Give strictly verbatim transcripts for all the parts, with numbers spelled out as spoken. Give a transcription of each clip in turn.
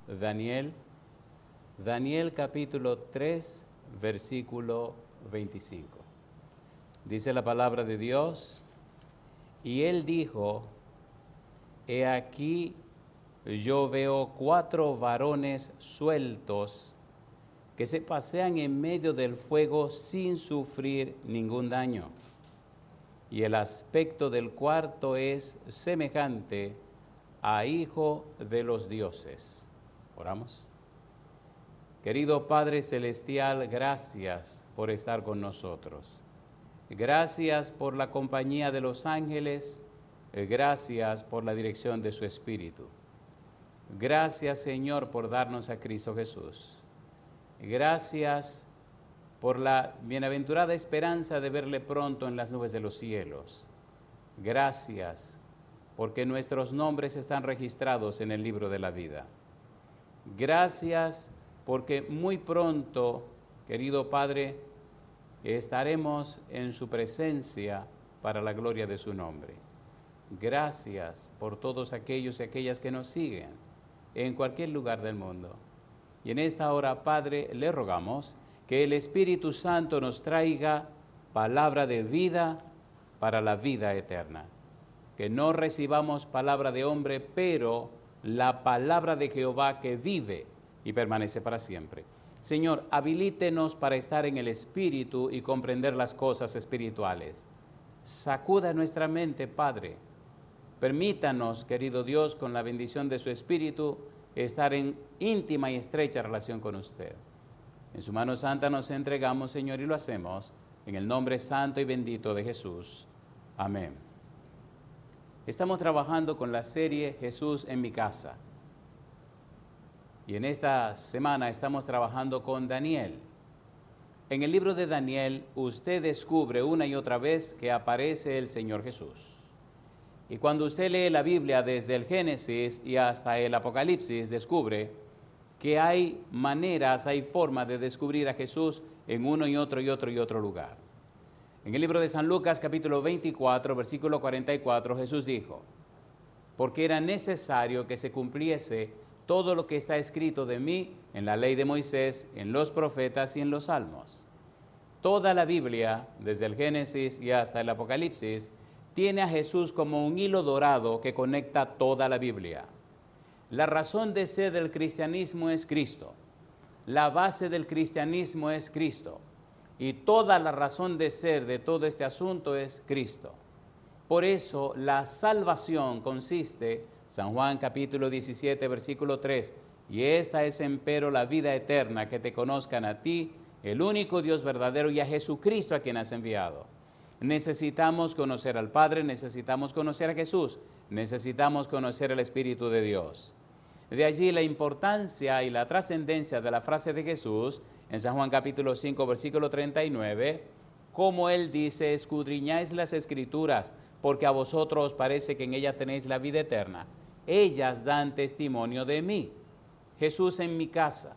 Daniel, Daniel capítulo tres, versículo veinticinco. Dice la palabra de Dios, y él dijo, he aquí yo veo cuatro varones sueltos que se pasean en medio del fuego sin sufrir ningún daño. Y el aspecto del cuarto es semejante a hijo de los dioses. Oramos. Querido Padre Celestial, gracias por estar con nosotros. Gracias por la compañía de los ángeles. Gracias por la dirección de su Espíritu. Gracias, Señor, por darnos a Cristo Jesús. Gracias por la bienaventurada esperanza de verle pronto en las nubes de los cielos. Gracias porque nuestros nombres están registrados en el libro de la vida. Gracias porque muy pronto, querido Padre, estaremos en su presencia para la gloria de su nombre. Gracias por todos aquellos y aquellas que nos siguen en cualquier lugar del mundo. Y en esta hora, Padre, le rogamos que el Espíritu Santo nos traiga palabra de vida para la vida eterna. Que no recibamos palabra de hombre, pero la palabra de Jehová que vive y permanece para siempre. Señor, habilítenos para estar en el Espíritu y comprender las cosas espirituales. Sacuda nuestra mente, Padre. Permítanos, querido Dios, con la bendición de su Espíritu, estar en íntima y estrecha relación con usted. En su mano santa nos entregamos, Señor, y lo hacemos en el nombre santo y bendito de Jesús. Amén. Estamos trabajando con la serie Jesús en mi casa. Y en esta semana estamos trabajando con Daniel. En el libro de Daniel, usted descubre una y otra vez que aparece el Señor Jesús. Y cuando usted lee la Biblia desde el Génesis y hasta el Apocalipsis, descubre que hay maneras, hay formas de descubrir a Jesús en uno y otro y otro y otro lugar. En el libro de San Lucas, capítulo veinticuatro, versículo cuarenta y cuatro, Jesús dijo, porque era necesario que se cumpliese todo lo que está escrito de mí en la ley de Moisés, en los profetas y en los salmos. Toda la Biblia, desde el Génesis y hasta el Apocalipsis, tiene a Jesús como un hilo dorado que conecta toda la Biblia. La razón de ser del cristianismo es Cristo. La base del cristianismo es Cristo. Y toda la razón de ser de todo este asunto es Cristo. Por eso la salvación consiste, San Juan capítulo diecisiete, versículo tres, y esta es empero la vida eterna, que te conozcan a ti, el único Dios verdadero, y a Jesucristo a quien has enviado. Necesitamos conocer al Padre, necesitamos conocer a Jesús, necesitamos conocer el Espíritu de Dios. De allí la importancia y la trascendencia de la frase de Jesús en San Juan capítulo cinco, versículo treinta y nueve, como él dice, escudriñáis las Escrituras, porque a vosotros os parece que en ellas tenéis la vida eterna. Ellas dan testimonio de mí. Jesús en mi casa.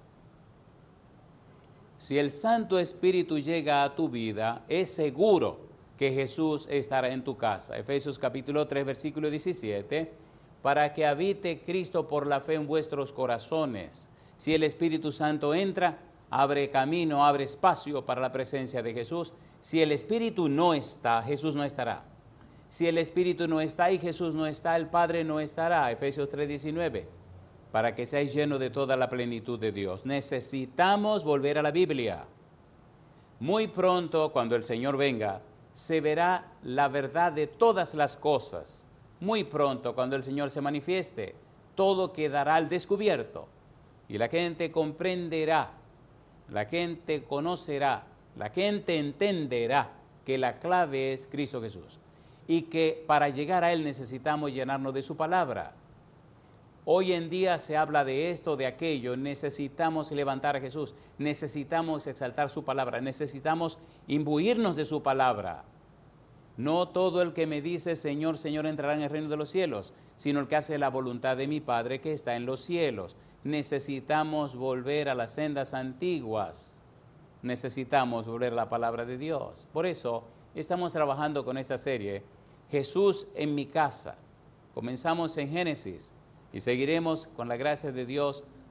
Si el Santo Espíritu llega a tu vida, es seguro que Jesús estará en tu casa. Efesios capítulo tres, versículo diecisiete, para que habite Cristo por la fe en vuestros corazones. Si el Espíritu Santo entra, abre camino, abre espacio para la presencia de Jesús. Si el Espíritu no está, Jesús no estará. Si el Espíritu no está y Jesús no está, el Padre no estará. Efesios tres, diecinueve, para que seáis llenos de toda la plenitud de Dios. Necesitamos volver a la Biblia. Muy pronto, cuando el Señor venga, se verá la verdad de todas las cosas. Muy pronto, cuando el Señor se manifieste, todo quedará al descubierto. Y la gente comprenderá, la gente conocerá, la gente entenderá que la clave es Cristo Jesús. Y que para llegar a Él necesitamos llenarnos de su palabra. Hoy en día se habla de esto, de aquello, necesitamos levantar a Jesús, necesitamos exaltar su palabra, necesitamos imbuirnos de su palabra. No todo el que me dice Señor, Señor entrará en el reino de los cielos, sino el que hace la voluntad de mi Padre que está en los cielos. Necesitamos volver a las sendas antiguas, necesitamos volver a la palabra de Dios. Por eso estamos trabajando con esta serie, Jesús en mi casa. Comenzamos en Génesis y seguiremos con la gracia de Dios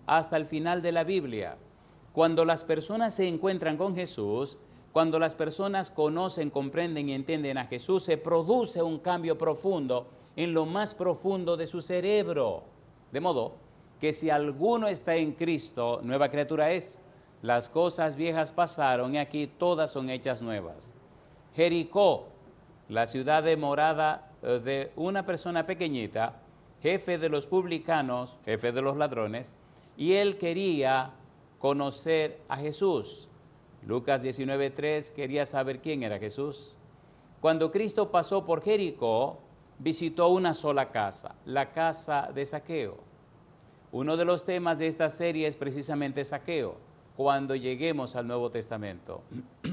hasta el final de la Biblia. Cuando las personas se encuentran con Jesús, cuando las personas conocen, comprenden y entienden a Jesús, se produce un cambio profundo en lo más profundo de su cerebro. De modo que si alguno está en Cristo, nueva criatura es. Las cosas viejas pasaron y aquí todas son hechas nuevas. Jericó, la ciudad de morada de una persona pequeñita, jefe de los publicanos, jefe de los ladrones, y él quería conocer a Jesús. Lucas diecinueve tres quería saber quién era Jesús. Cuando Cristo pasó por Jericó, visitó una sola casa, la casa de Zaqueo. Uno de los temas de esta serie es precisamente Zaqueo, cuando lleguemos al Nuevo Testamento.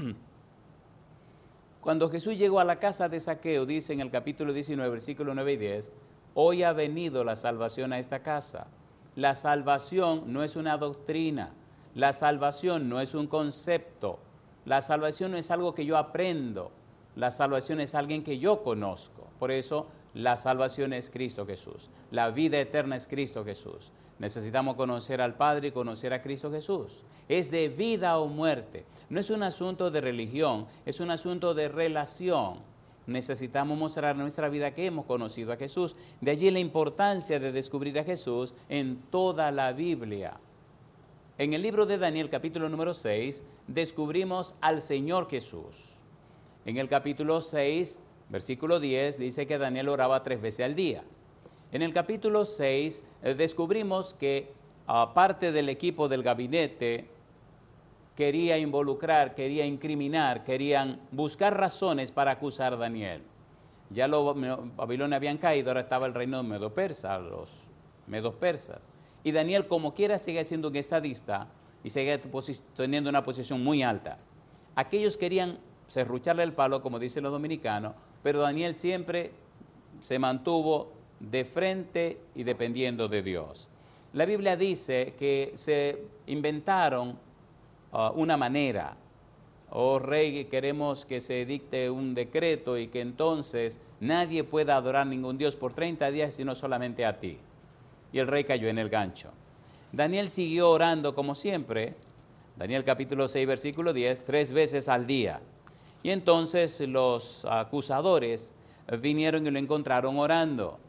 Cuando Jesús llegó a la casa de Zaqueo, dice en el capítulo diecinueve, versículos nueve y diez, hoy ha venido la salvación a esta casa. La salvación no es una doctrina, la salvación no es un concepto, la salvación no es algo que yo aprendo, la salvación es alguien que yo conozco. Por eso la salvación es Cristo Jesús, la vida eterna es Cristo Jesús. Necesitamos conocer al Padre y conocer a Cristo Jesús. Es de vida o muerte. No es un asunto de religión, es un asunto de relación. Necesitamos mostrar en nuestra vida que hemos conocido a Jesús. De allí la importancia de descubrir a Jesús en toda la Biblia. En el libro de Daniel, capítulo número seis, descubrimos al Señor Jesús. En el capítulo seis, versículo diez, dice que Daniel oraba tres veces al día. En el capítulo seis eh, descubrimos que aparte del equipo del gabinete, quería involucrar, quería incriminar, querían buscar razones para acusar a Daniel. Ya los Babilonia habían caído, ahora estaba el reino medo-persa, los medos persas. Y Daniel, como quiera, sigue siendo un estadista y sigue teniendo una posición muy alta. Aquellos querían serrucharle el palo, como dicen los dominicanos, pero Daniel siempre se mantuvo de frente y dependiendo de Dios. La Biblia dice que se inventaron uh, una manera. Oh rey, queremos que se dicte un decreto y que entonces nadie pueda adorar ningún Dios por treinta días, sino solamente a ti. Y el rey cayó en el gancho. Daniel siguió orando como siempre. Daniel capítulo seis, versículo diez, tres veces al día. Y entonces los acusadores vinieron y lo encontraron orando.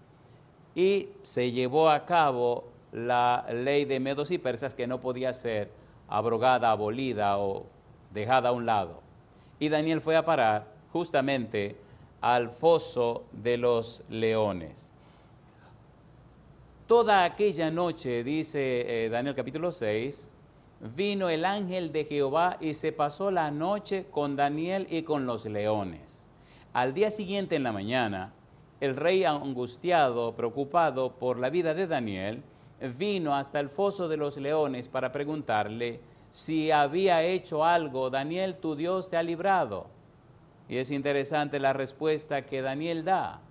Y se llevó a cabo la ley de medos y persas que no podía ser abrogada, abolida o dejada a un lado. Y Daniel fue a parar justamente al foso de los leones. Toda aquella noche, dice eh, Daniel capítulo seis, vino el ángel de Jehová y se pasó la noche con Daniel y con los leones. Al día siguiente en la mañana, el rey angustiado, preocupado por la vida de Daniel, vino hasta el foso de los leones para preguntarle si había hecho algo. Daniel, tu Dios te ha librado. Y es interesante la respuesta que Daniel da.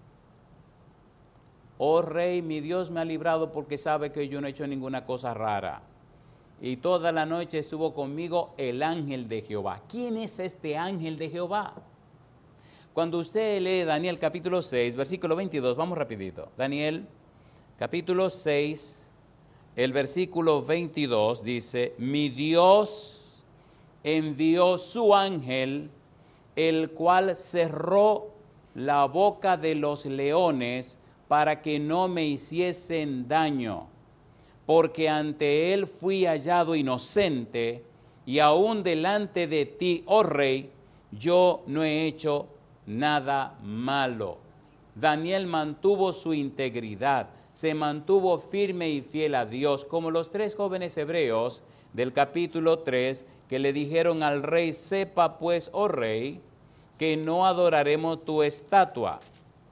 Oh rey, mi Dios me ha librado porque sabe que yo no he hecho ninguna cosa rara. Y toda la noche estuvo conmigo el ángel de Jehová. ¿Quién es este ángel de Jehová? Cuando usted lee Daniel capítulo seis, versículo veintidós, vamos rapidito. Daniel capítulo seis, el versículo veintidós dice, mi Dios envió su ángel, el cual cerró la boca de los leones para que no me hiciesen daño, porque ante él fui hallado inocente, y aún delante de ti, oh rey, yo no he hecho nada malo. Daniel mantuvo su integridad, se mantuvo firme y fiel a Dios, como los tres jóvenes hebreos del capítulo tres, que le dijeron al rey, sepa pues, oh rey, que no adoraremos tu estatua.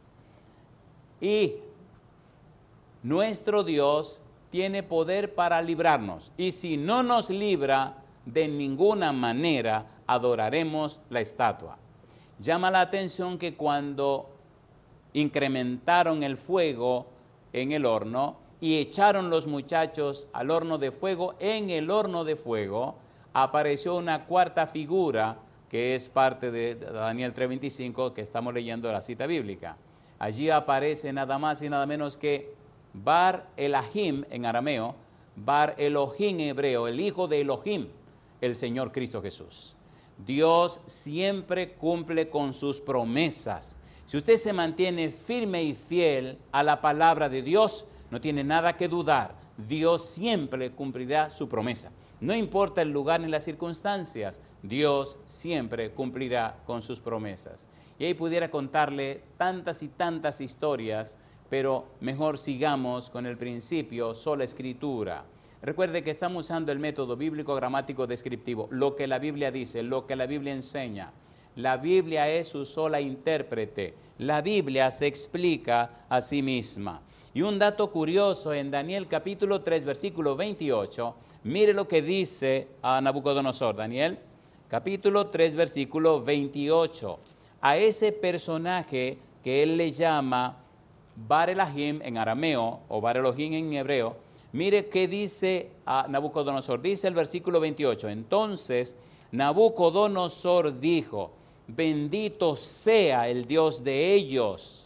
Y nuestro Dios tiene poder para librarnos, y si no nos libra, de ninguna manera adoraremos la estatua. Llama la atención que cuando incrementaron el fuego en el horno y echaron los muchachos al horno de fuego, en el horno de fuego apareció una cuarta figura que es parte de Daniel tres veinticinco, que estamos leyendo la cita bíblica. Allí aparece nada más y nada menos que Bar Elahim en arameo, Bar Elohim hebreo, el hijo de Elohim, el Señor Cristo Jesús. Dios siempre cumple con sus promesas. Si usted se mantiene firme y fiel a la palabra de Dios, no tiene nada que dudar. Dios siempre cumplirá su promesa. No importa el lugar ni las circunstancias, Dios siempre cumplirá con sus promesas. Y ahí pudiera contarle tantas y tantas historias, pero mejor sigamos con el principio, sola escritura. Recuerde que estamos usando el método bíblico gramático descriptivo, lo que la Biblia dice, lo que la Biblia enseña. La Biblia es su sola intérprete. La Biblia se explica a sí misma. Y un dato curioso en Daniel capítulo tres, versículo veintiocho, mire lo que dice a Nabucodonosor. Daniel capítulo tres, versículo veintiocho. A ese personaje que él le llama Bar Elohim en arameo o Bar Elohim en hebreo, mire qué dice a Nabucodonosor. Dice el versículo veintiocho. Entonces Nabucodonosor dijo: bendito sea el Dios de ellos,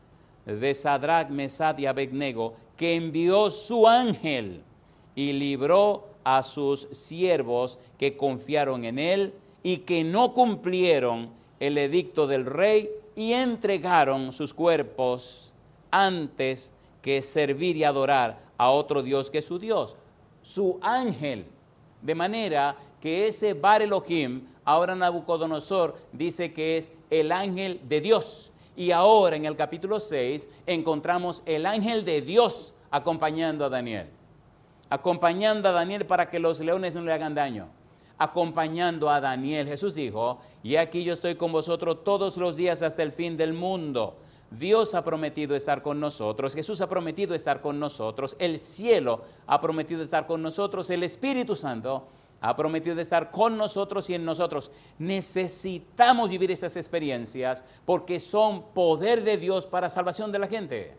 de Sadrach, Mesach y Abednego, que envió su ángel y libró a sus siervos que confiaron en él y que no cumplieron el edicto del rey y entregaron sus cuerpos antes que servir y adorar a otro Dios que su Dios, su ángel. De manera que ese Bar Elohim, ahora Nabucodonosor dice que es el ángel de Dios. Y ahora en el capítulo seis encontramos el ángel de Dios acompañando a Daniel. Acompañando a Daniel para que los leones no le hagan daño. Acompañando a Daniel. Jesús dijo: y aquí yo estoy con vosotros todos los días hasta el fin del mundo. Dios ha prometido estar con nosotros, Jesús ha prometido estar con nosotros, el cielo ha prometido estar con nosotros, el Espíritu Santo ha prometido estar con nosotros y en nosotros. Necesitamos vivir esas experiencias porque son poder de Dios para salvación de la gente.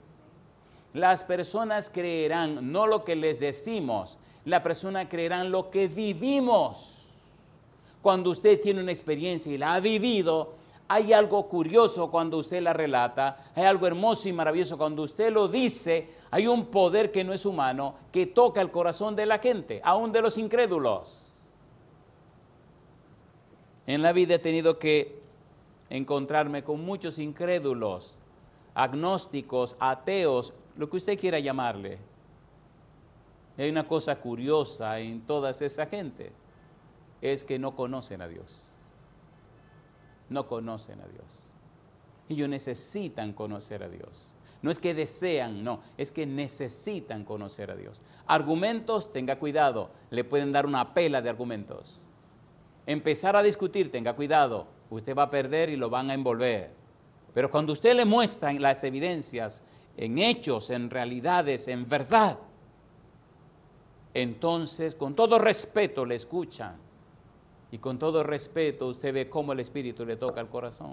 Las personas creerán no lo que les decimos, las personas creerán lo que vivimos. Cuando usted tiene una experiencia y la ha vivido, hay algo curioso cuando usted la relata, hay algo hermoso y maravilloso cuando usted lo dice. Hay un poder que no es humano, que toca el corazón de la gente, aún de los incrédulos. En la vida he tenido que encontrarme con muchos incrédulos, agnósticos, ateos, lo que usted quiera llamarle. Hay una cosa curiosa en toda esa gente, es que no conocen a Dios. No conocen a Dios. Ellos necesitan conocer a Dios. No es que desean, no, es que necesitan conocer a Dios. Argumentos, tenga cuidado, le pueden dar una pela de argumentos. Empezar a discutir, tenga cuidado, usted va a perder y lo van a envolver. Pero cuando usted le muestra las evidencias, en hechos, en realidades, en verdad, entonces con todo respeto le escuchan. Y con todo respeto usted ve cómo el Espíritu le toca el corazón.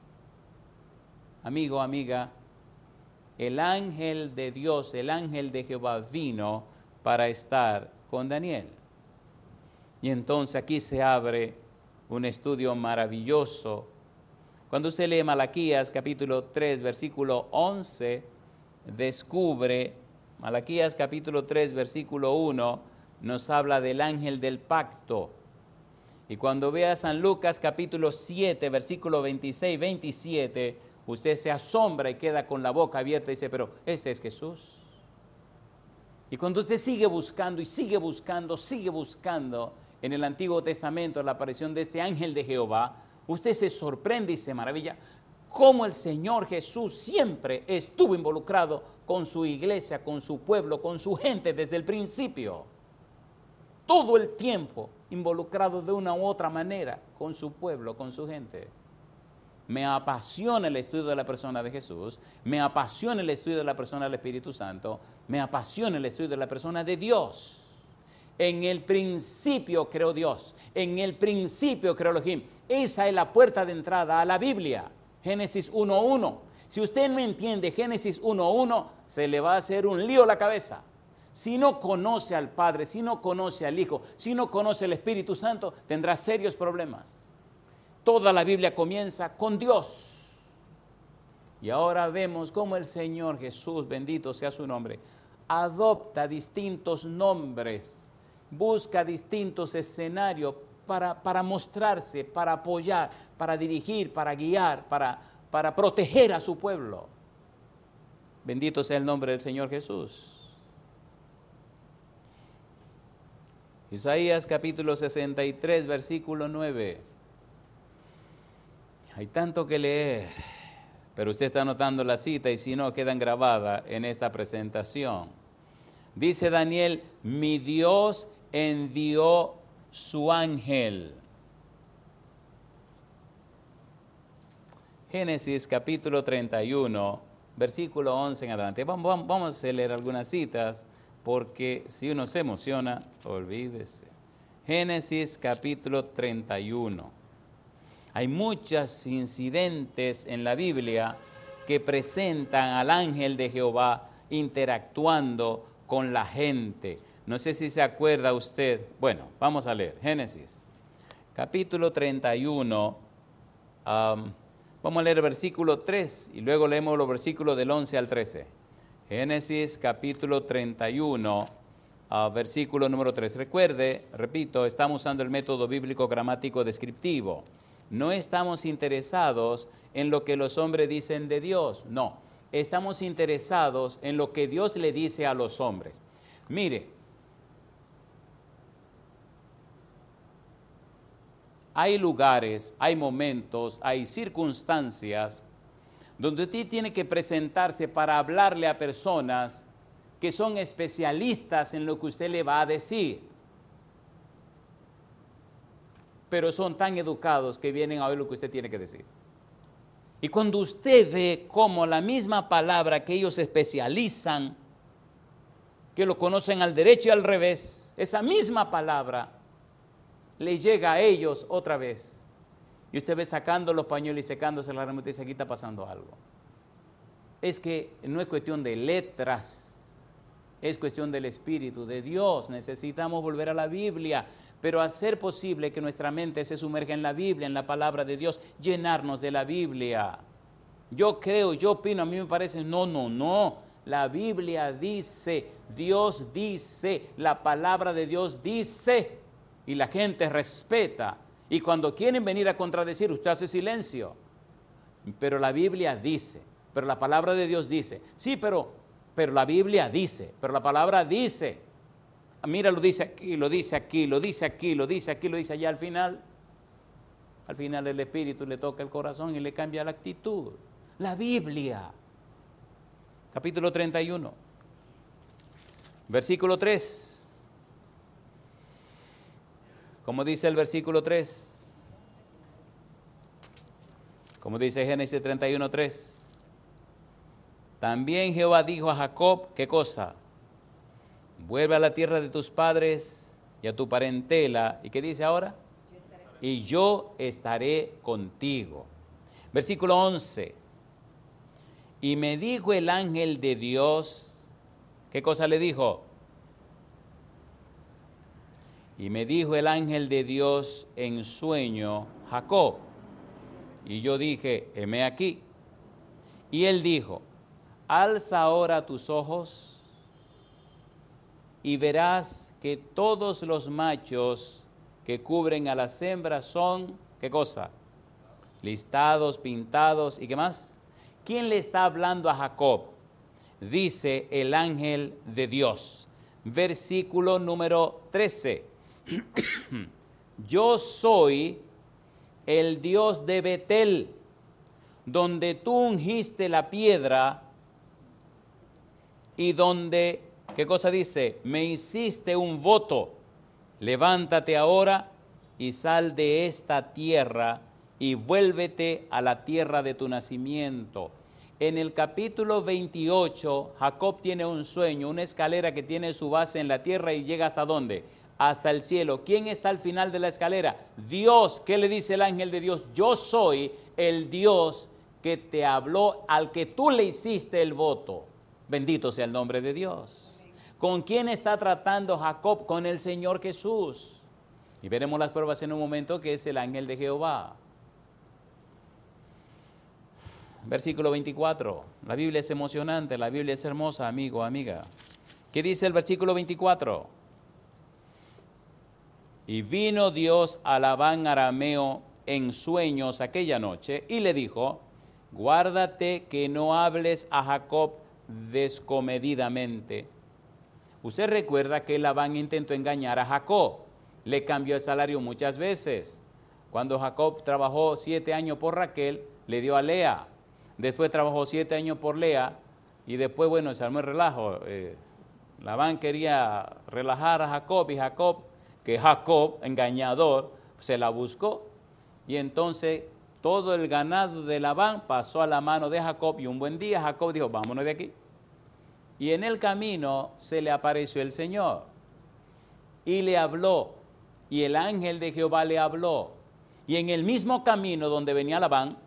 Amigo, amiga, el ángel de Dios, el ángel de Jehová vino para estar con Daniel. Y entonces aquí se abre un estudio maravilloso. Cuando usted lee Malaquías capítulo tres, versículo once, descubre, Malaquías capítulo tres, versículo uno, nos habla del ángel del pacto. Y cuando vea San Lucas capítulo siete, versículo veintiséis, veintisiete, usted se asombra y queda con la boca abierta y dice: pero este es Jesús. Y cuando usted sigue buscando y sigue buscando, sigue buscando en el Antiguo Testamento la aparición de este ángel de Jehová, usted se sorprende y se maravilla cómo el Señor Jesús siempre estuvo involucrado con su iglesia, con su pueblo, con su gente desde el principio. Todo el tiempo involucrado de una u otra manera con su pueblo, con su gente. Me apasiona el estudio de la persona de Jesús, me apasiona el estudio de la persona del Espíritu Santo, me apasiona el estudio de la persona de Dios. En el principio creó Dios, en el principio creó Elohim. Esa es la puerta de entrada a la Biblia, Génesis uno uno. Si usted no entiende Génesis uno uno, se le va a hacer un lío la cabeza. Si no conoce al Padre, si no conoce al Hijo, si no conoce al Espíritu Santo, tendrá serios problemas. Toda la Biblia comienza con Dios. Y ahora vemos cómo el Señor Jesús, bendito sea su nombre, adopta distintos nombres, busca distintos escenarios para, para mostrarse, para apoyar, para dirigir, para guiar, para, para proteger a su pueblo. Bendito sea el nombre del Señor Jesús. Isaías capítulo sesenta y tres, versículo nueve. Hay tanto que leer, pero usted está anotando la cita y si no, quedan grabadas en esta presentación. Dice Daniel, mi Dios envió su ángel. Génesis capítulo treinta y uno, versículo once en adelante. Vamos, vamos a leer algunas citas, porque si uno se emociona, olvídese. Génesis capítulo treinta y uno. Hay muchos incidentes en la Biblia que presentan al ángel de Jehová interactuando con la gente. No sé si se acuerda usted. Bueno, vamos a leer. Génesis capítulo treinta y uno. Um, vamos a leer el versículo tres y luego leemos los versículos del once al trece. Génesis capítulo treinta y uno, uh, versículo número tres. Recuerde, repito, estamos usando el método bíblico gramático descriptivo. No estamos interesados en lo que los hombres dicen de Dios, no. Estamos interesados en lo que Dios le dice a los hombres. Mire, hay lugares, hay momentos, hay circunstancias donde usted tiene que presentarse para hablarle a personas que son especialistas en lo que usted le va a decir. Pero son tan educados que vienen a oír lo que usted tiene que decir. Y cuando usted ve cómo la misma palabra que ellos especializan, que lo conocen al derecho y al revés, esa misma palabra le llega a ellos otra vez. Y usted ve sacando los pañuelos y secándose la remota y dice, aquí está pasando algo. Es que no es cuestión de letras, es cuestión del Espíritu de Dios. Necesitamos volver a la Biblia, pero hacer posible que nuestra mente se sumerja en la Biblia, en la palabra de Dios, llenarnos de la Biblia. Yo creo, yo opino, a mí me parece, no, no, no. La Biblia dice, Dios dice, la palabra de Dios dice, y la gente respeta. Y cuando quieren venir a contradecir, usted hace silencio. Pero la Biblia dice, pero la palabra de Dios dice. Sí, pero, pero la Biblia dice, pero la palabra dice. Mira, lo dice aquí, lo dice aquí, lo dice aquí, lo dice aquí, lo dice allá. Al final, al final el Espíritu le toca el corazón y le cambia la actitud. La Biblia, capítulo treinta y uno, versículo tres. ¿Cómo dice el versículo tres? Como dice Génesis treinta y uno, tres. También Jehová dijo a Jacob, ¿qué cosa? Vuelve a la tierra de tus padres y a tu parentela. ¿Y qué dice ahora? Y yo estaré contigo. Versículo once. Y me dijo el ángel de Dios, ¿qué cosa le dijo? Y me dijo el ángel de Dios en sueño, Jacob. Y yo dije, heme aquí. Y él dijo, alza ahora tus ojos y verás que todos los machos que cubren a las hembras son, ¿qué cosa? Listados, pintados, ¿y qué más? ¿Quién le está hablando a Jacob? Dice el ángel de Dios. Versículo número trece. Yo soy el Dios de Betel, donde tú ungiste la piedra y donde, ¿qué cosa dice? Me hiciste un voto. Levántate ahora y sal de esta tierra y vuélvete a la tierra de tu nacimiento. En el capítulo veintiocho, Jacob tiene un sueño, una escalera que tiene su base en la tierra y llega ¿hasta dónde? Hasta el cielo. ¿Quién está al final de la escalera? Dios. ¿Qué le dice el ángel de Dios? Yo soy el Dios que te habló, al que tú le hiciste el voto. Bendito sea el nombre de Dios. ¿Con quién está tratando Jacob? Con el Señor Jesús. Y veremos las pruebas en un momento, que es el ángel de Jehová. Versículo veinticuatro. La Biblia es emocionante, la Biblia es hermosa, amigo, amiga. ¿Qué dice el versículo veinticuatro? Y vino Dios a Labán arameo en sueños aquella noche y le dijo, guárdate que no hables a Jacob descomedidamente. Usted recuerda que Labán intentó engañar a Jacob, le cambió el salario muchas veces. Cuando Jacob trabajó siete años por Raquel, le dio a Lea. Después trabajó siete años por Lea y después, bueno, se armó el relajo. Eh, Labán quería relajar a Jacob y Jacob, que Jacob, engañador, se la buscó. Y entonces todo el ganado de Labán pasó a la mano de Jacob y un buen día Jacob dijo, vámonos de aquí. Y en el camino se le apareció el Señor y le habló, y el ángel de Jehová le habló. Y en el mismo camino donde venía Labán,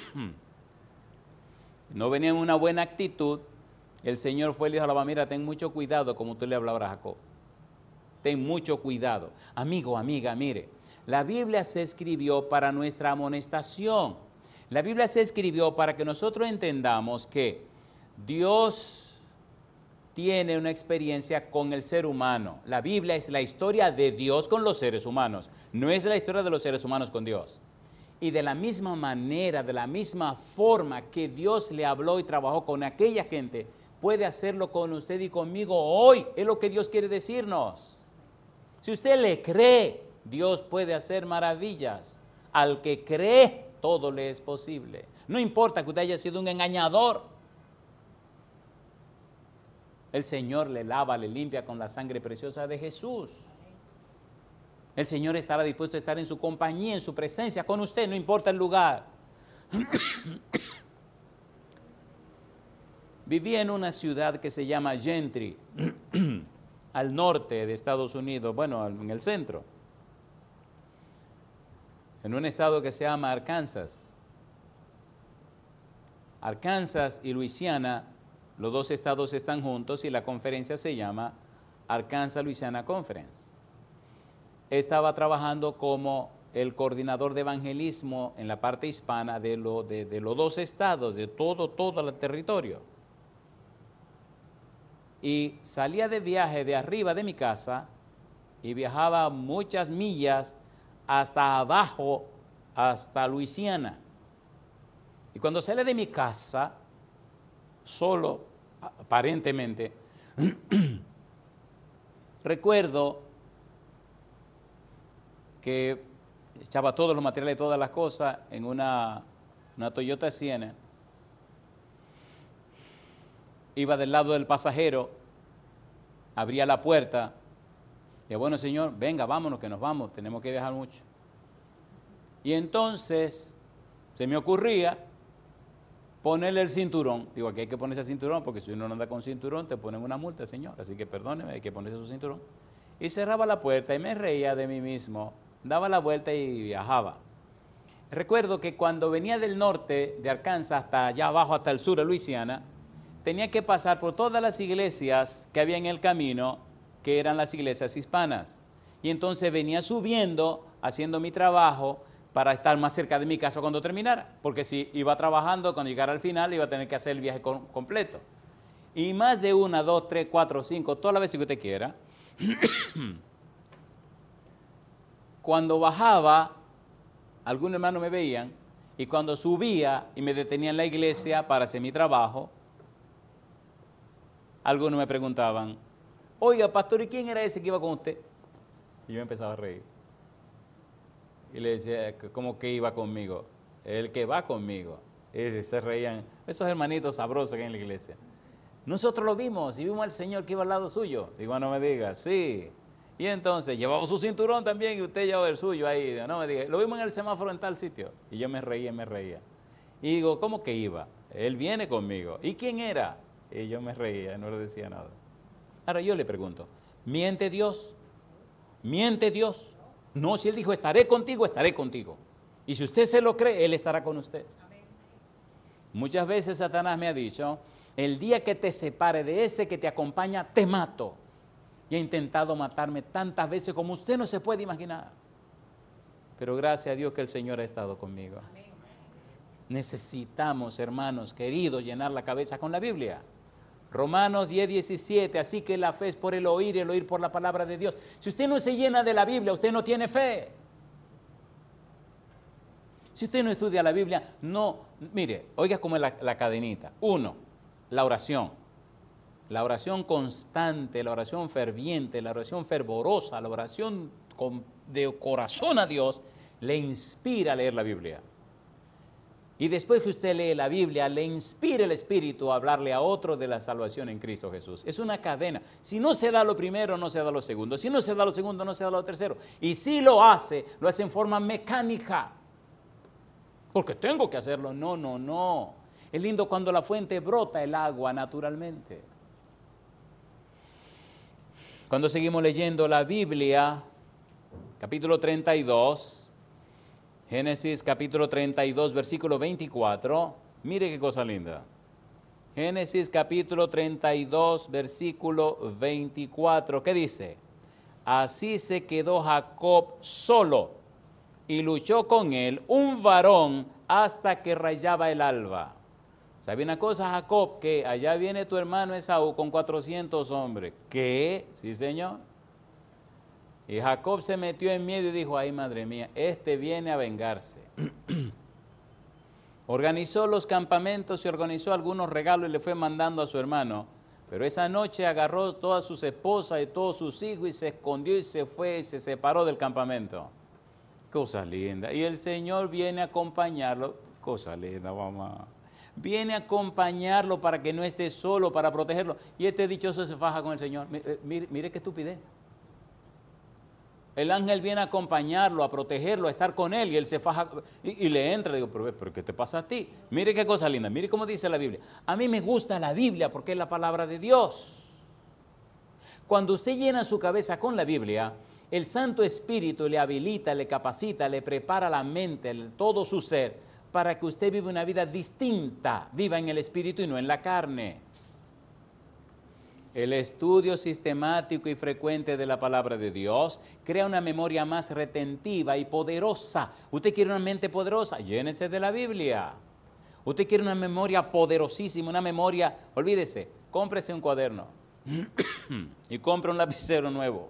no venía en una buena actitud, el Señor fue y le dijo a Labán, mira, ten mucho cuidado como tú le hablas ahora a Jacob. Ten mucho cuidado. Amigo, amiga, mire, la Biblia se escribió para nuestra amonestación. La Biblia se escribió para que nosotros entendamos que Dios tiene una experiencia con el ser humano. La Biblia es la historia de Dios con los seres humanos, no es la historia de los seres humanos con Dios. Y de la misma manera, de la misma forma que Dios le habló y trabajó con aquella gente, puede hacerlo con usted y conmigo hoy. Es lo que Dios quiere decirnos. Si usted le cree, Dios puede hacer maravillas. Al que cree, todo le es posible. No importa que usted haya sido un engañador. El Señor le lava, le limpia con la sangre preciosa de Jesús. El Señor estará dispuesto a estar en su compañía, en su presencia, con usted, no importa el lugar. Vivía en una ciudad que se llama Gentry, al norte de Estados Unidos, bueno, en el centro. En un estado que se llama Arkansas. Arkansas y Luisiana, los dos estados están juntos y la conferencia se llama Arkansas-Louisiana Conference. Estaba trabajando como el coordinador de evangelismo en la parte hispana de, lo, de, de los dos estados, de todo, todo el territorio. Y salía de viaje de arriba de mi casa y viajaba muchas millas hasta abajo, hasta Luisiana. Y cuando sale de mi casa, solo, aparentemente, recuerdo que echaba todos los materiales y todas las cosas en una, una Toyota Siena. Iba del lado del pasajero, abría la puerta, y bueno, señor, venga, vámonos, que nos vamos, tenemos que viajar mucho. Y entonces se me ocurría ponerle el cinturón. Digo, aquí hay que ponerse el cinturón, porque si uno no anda con cinturón, te ponen una multa, señor. Así que perdóneme, hay que ponerse su cinturón. Y cerraba la puerta y me reía de mí mismo, daba la vuelta y viajaba. Recuerdo que cuando venía del norte de Arkansas hasta allá abajo, hasta el sur de Luisiana, tenía que pasar por todas las iglesias que había en el camino, que eran las iglesias hispanas. Y entonces venía subiendo, haciendo mi trabajo, para estar más cerca de mi casa cuando terminara. Porque si iba trabajando, cuando llegara al final, iba a tener que hacer el viaje con, completo. Y más de una, dos, tres, cuatro, cinco, todas las veces que usted quiera. Cuando bajaba, algunos hermanos me veían, y cuando subía y me detenía en la iglesia para hacer mi trabajo, algunos me preguntaban, oiga, pastor, ¿y quién era ese que iba con usted? Y yo empezaba a reír. Y le decía, ¿cómo que iba conmigo? El que va conmigo. Y se reían, esos hermanitos sabrosos que hay en la iglesia. Nosotros lo vimos, y vimos al Señor que iba al lado suyo. Digo, no me diga, sí. Y entonces, llevaba su cinturón también, y usted llevaba el suyo ahí. Digo, no me diga, lo vimos en el semáforo en tal sitio. Y yo me reía, me reía. Y digo, ¿cómo que iba? Él viene conmigo. ¿Y quién era? Y yo me reía, no le decía nada. Ahora yo le pregunto, ¿miente Dios? ¿Miente Dios? No, si Él dijo, estaré contigo, estaré contigo. Y si usted se lo cree, Él estará con usted. Amén. Muchas veces Satanás me ha dicho, el día que te separe de ese que te acompaña, te mato. Y ha intentado matarme tantas veces como usted no se puede imaginar. Pero gracias a Dios que el Señor ha estado conmigo. Amén. Necesitamos, hermanos queridos, llenar la cabeza con la Biblia. Romanos diez, diecisiete, así que la fe es por el oír y el oír por la palabra de Dios. Si usted no se llena de la Biblia, usted no tiene fe. Si usted no estudia la Biblia, no, mire, oiga como es la, la cadenita. Uno, la oración. La oración constante, la oración ferviente, la oración fervorosa, la oración con, de corazón a Dios, le inspira a leer la Biblia. Y después que usted lee la Biblia, le inspira el Espíritu a hablarle a otro de la salvación en Cristo Jesús. Es una cadena. Si no se da lo primero, no se da lo segundo. Si no se da lo segundo, no se da lo tercero. Y si lo hace, lo hace en forma mecánica. Porque tengo que hacerlo. No, no, no. Es lindo cuando la fuente brota el agua naturalmente. Cuando seguimos leyendo la Biblia, capítulo treinta y dos, Génesis capítulo treinta y dos, versículo veinticuatro, mire qué cosa linda. Génesis capítulo treinta y dos, versículo veinticuatro, ¿qué dice? Así se quedó Jacob solo y luchó con él un varón hasta que rayaba el alba. ¿Sabe una cosa, Jacob? Que allá viene tu hermano Esaú con cuatrocientos hombres. ¿Qué? Sí, señor. Y Jacob se metió en miedo y dijo, ay, madre mía, este viene a vengarse. Organizó los campamentos y organizó algunos regalos y le fue mandando a su hermano. Pero esa noche agarró todas sus esposas y todos sus hijos y se escondió y se fue y se separó del campamento. Cosa linda. Y el Señor viene a acompañarlo. Cosa linda, mamá. Viene a acompañarlo para que no esté solo, para protegerlo. Y este dichoso se faja con el Señor. Mire, mire qué estupidez. El ángel viene a acompañarlo, a protegerlo, a estar con él, y él se faja y, y le entra. Digo, pero, pero ¿qué te pasa a ti? Mire qué cosa linda, mire cómo dice la Biblia. A mí me gusta la Biblia porque es la palabra de Dios. Cuando usted llena su cabeza con la Biblia, el Santo Espíritu le habilita, le capacita, le prepara la mente, todo su ser, para que usted viva una vida distinta, viva en el Espíritu y no en la carne. El estudio sistemático y frecuente de la palabra de Dios crea una memoria más retentiva y poderosa. ¿Usted quiere una mente poderosa? Llénese de la Biblia. ¿Usted quiere una memoria poderosísima, una memoria? Olvídese, cómprese un cuaderno y compre un lapicero nuevo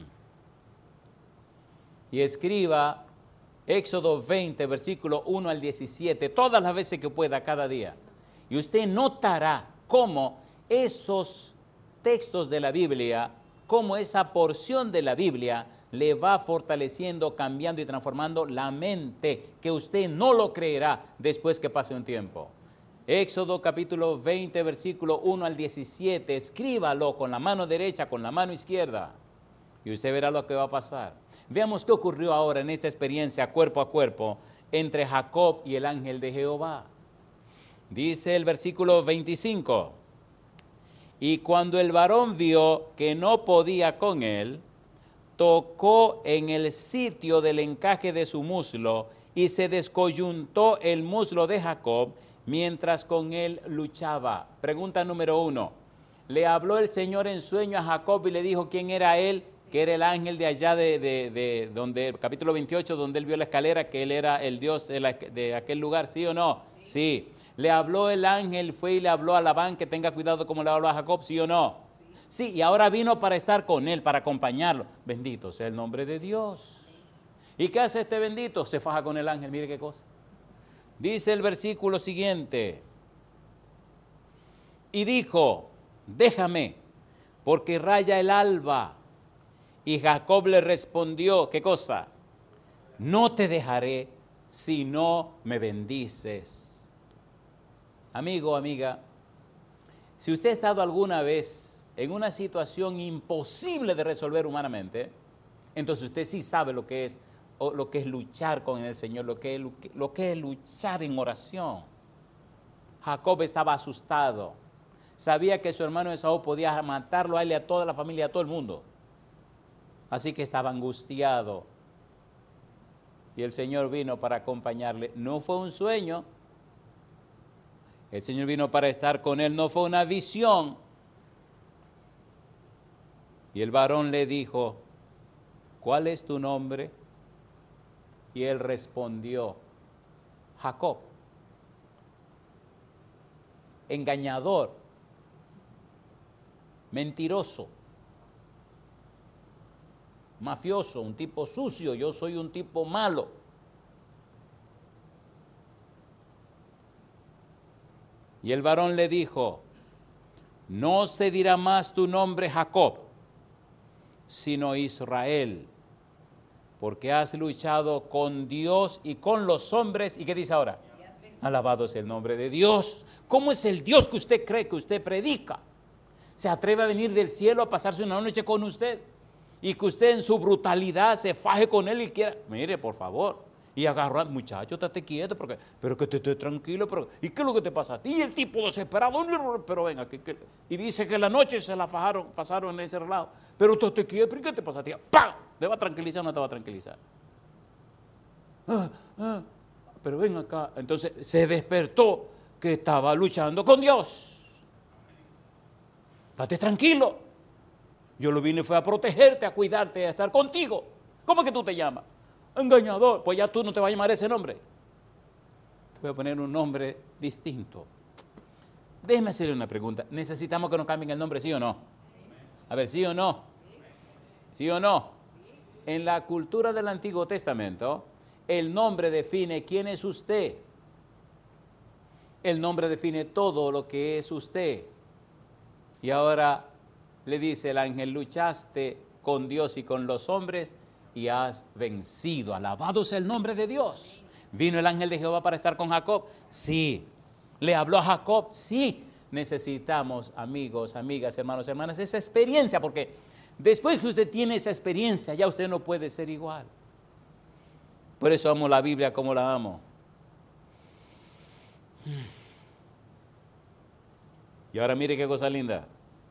y escriba Éxodo veinte, versículo uno al diecisiete, todas las veces que pueda cada día. Y usted notará cómo esos textos de la Biblia, cómo esa porción de la Biblia le va fortaleciendo, cambiando y transformando la mente, que usted no lo creerá después que pase un tiempo. Éxodo capítulo veinte, versículo uno al diecisiete, escríbalo con la mano derecha, con la mano izquierda, y usted verá lo que va a pasar. Veamos qué ocurrió ahora en esta experiencia cuerpo a cuerpo entre Jacob y el ángel de Jehová. Dice el versículo veinticinco, y cuando el varón vio que no podía con él, tocó en el sitio del encaje de su muslo y se descoyuntó el muslo de Jacob mientras con él luchaba. Pregunta número uno. Le habló el Señor en sueño a Jacob y le dijo quién era él, que era el ángel de allá de, de, de donde, capítulo veintiocho, donde él vio la escalera, que él era el Dios de, la, de aquel lugar, ¿sí o no? Sí. Sí. Le habló el ángel, fue y le habló a Labán que tenga cuidado como le habló a Jacob, ¿sí o no? Sí. Sí, y ahora vino para estar con él, para acompañarlo. Bendito sea el nombre de Dios. ¿Y qué hace este bendito? Se faja con el ángel, mire qué cosa. Dice el versículo siguiente. Y dijo, déjame, porque raya el alba. Y Jacob le respondió, ¿qué cosa? No te dejaré si no me bendices. Amigo, amiga, si usted ha estado alguna vez en una situación imposible de resolver humanamente, entonces usted sí sabe lo que es, o lo que es luchar con el Señor, lo que es, lo que es luchar en oración. Jacob estaba asustado. Sabía que su hermano Esaú podía matarlo a él y a toda la familia, a todo el mundo. Así que estaba angustiado. Y el Señor vino para acompañarle. No fue un sueño. El Señor vino para estar con él. No fue una visión. Y el varón le dijo, ¿cuál es tu nombre? Y él respondió, Jacob. Engañador. mentiroso, mafioso, un tipo sucio, yo soy un tipo malo. Y el varón le dijo, no se dirá más tu nombre Jacob, sino Israel, porque has luchado con Dios y con los hombres. ¿Y qué dice ahora? Alabado sea el nombre de Dios. ¿Cómo es el Dios que usted cree que usted predica? ¿Se atreve a venir del cielo a pasarse una noche con usted? Y que usted en su brutalidad se faje con él y quiera, mire, por favor, y agarra, muchacho, estate quieto, porque, pero que te esté tranquilo, pero, ¿y qué es lo que te pasa a ti? Y el tipo desesperado, pero venga, que, que, y dice que la noche se la fajaron, pasaron en ese relajo, pero estate quieto, ¿pero qué te pasa a ti? ¡Pam! ¿Te va a tranquilizar o no te va a tranquilizar? Ah, ah, pero ven acá, entonces se despertó que estaba luchando con Dios. Estate tranquilo. Yo lo vine fue a protegerte, a cuidarte, a estar contigo. ¿Cómo es que tú te llamas? Engañador. Pues ya tú no te vas a llamar ese nombre. Te voy a poner un nombre distinto. Déjeme hacerle una pregunta. ¿Necesitamos que nos cambien el nombre, sí o no? A ver, ¿sí o no? ¿Sí o no? En la cultura del Antiguo Testamento, el nombre define quién es usted. El nombre define todo lo que es usted. Y ahora le dice el ángel, luchaste con Dios y con los hombres y has vencido. Alabado sea el nombre de Dios. ¿Vino el ángel de Jehová para estar con Jacob? Sí. ¿Le habló a Jacob? Sí. Necesitamos, amigos, amigas, hermanos, hermanas, esa experiencia, porque después que usted tiene esa experiencia, ya usted no puede ser igual. Por eso amo la Biblia como la amo. Y ahora mire qué cosa linda.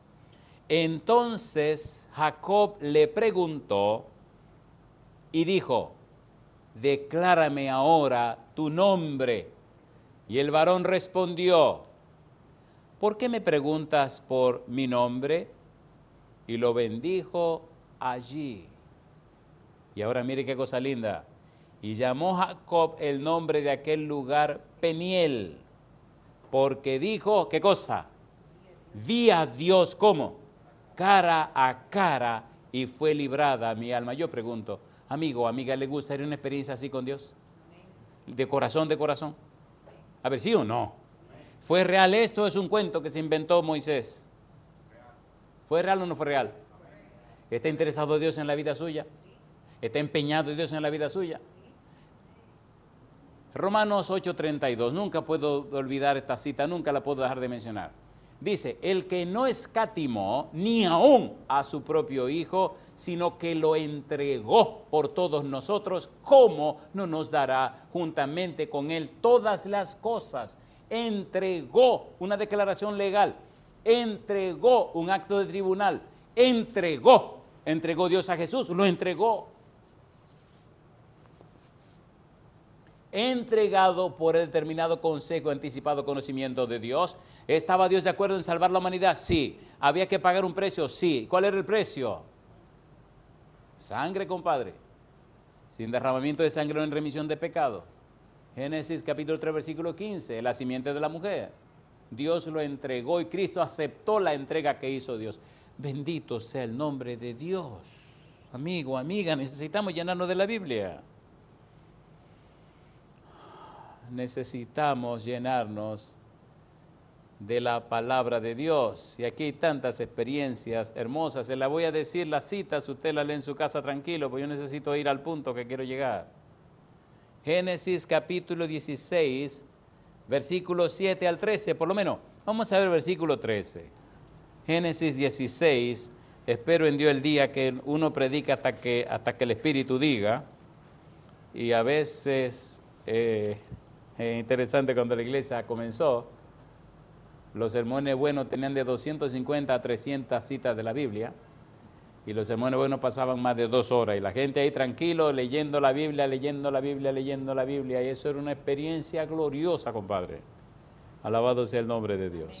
Entonces Jacob le preguntó y dijo, declárame ahora tu nombre. Y el varón respondió, ¿por qué me preguntas por mi nombre? Y lo bendijo allí. Y ahora mire qué cosa linda. Y llamó Jacob el nombre de aquel lugar Peniel, porque dijo, ¿qué cosa? Vi a Dios, ¿cómo? Cara a cara, y fue librada mi alma. Yo pregunto, amigo, amiga, ¿le gustaría una experiencia así con Dios? De corazón, de corazón. A ver, ¿sí o no? ¿Fue real esto o es un cuento que se inventó Moisés? ¿Fue real o no fue real? ¿Está interesado Dios en la vida suya? ¿Está empeñado Dios en la vida suya? Romanos ocho treinta y dos, nunca puedo olvidar esta cita, nunca la puedo dejar de mencionar. Dice, el que no escatimó ni aún a su propio Hijo, sino que lo entregó por todos nosotros, ¿cómo no nos dará juntamente con Él todas las cosas? Entregó una declaración legal, entregó un acto de tribunal, entregó, entregó Dios a Jesús, lo entregó. Entregado por el determinado consejo, anticipado conocimiento de Dios. ¿Estaba Dios de acuerdo en salvar la humanidad? Sí. ¿Había que pagar un precio? Sí. ¿Cuál era el precio? Sangre, compadre. Sin derramamiento de sangre no hay remisión de pecado. Génesis capítulo tres, versículo quince, la simiente de la mujer. Dios lo entregó y Cristo aceptó la entrega que hizo Dios. Bendito sea el nombre de Dios. Amigo, amiga, necesitamos llenarnos de la Biblia. Necesitamos llenarnos de la palabra de Dios. Y aquí hay tantas experiencias hermosas. Se las voy a decir las citas, usted las lee en su casa tranquilo, porque yo necesito ir al punto que quiero llegar. Génesis capítulo dieciséis, versículos siete al trece, por lo menos. Vamos a ver versículo trece. Génesis dieciséis, espero en Dios el día que uno predica hasta que, hasta que el Espíritu diga. Y a veces... Eh, Es interesante, cuando la iglesia comenzó, los sermones buenos tenían de doscientas cincuenta a trescientas citas de la Biblia, y los sermones buenos pasaban más de dos horas, y la gente ahí tranquilo, leyendo la Biblia, leyendo la Biblia, leyendo la Biblia, y eso era una experiencia gloriosa, compadre. Alabado sea el nombre de Dios.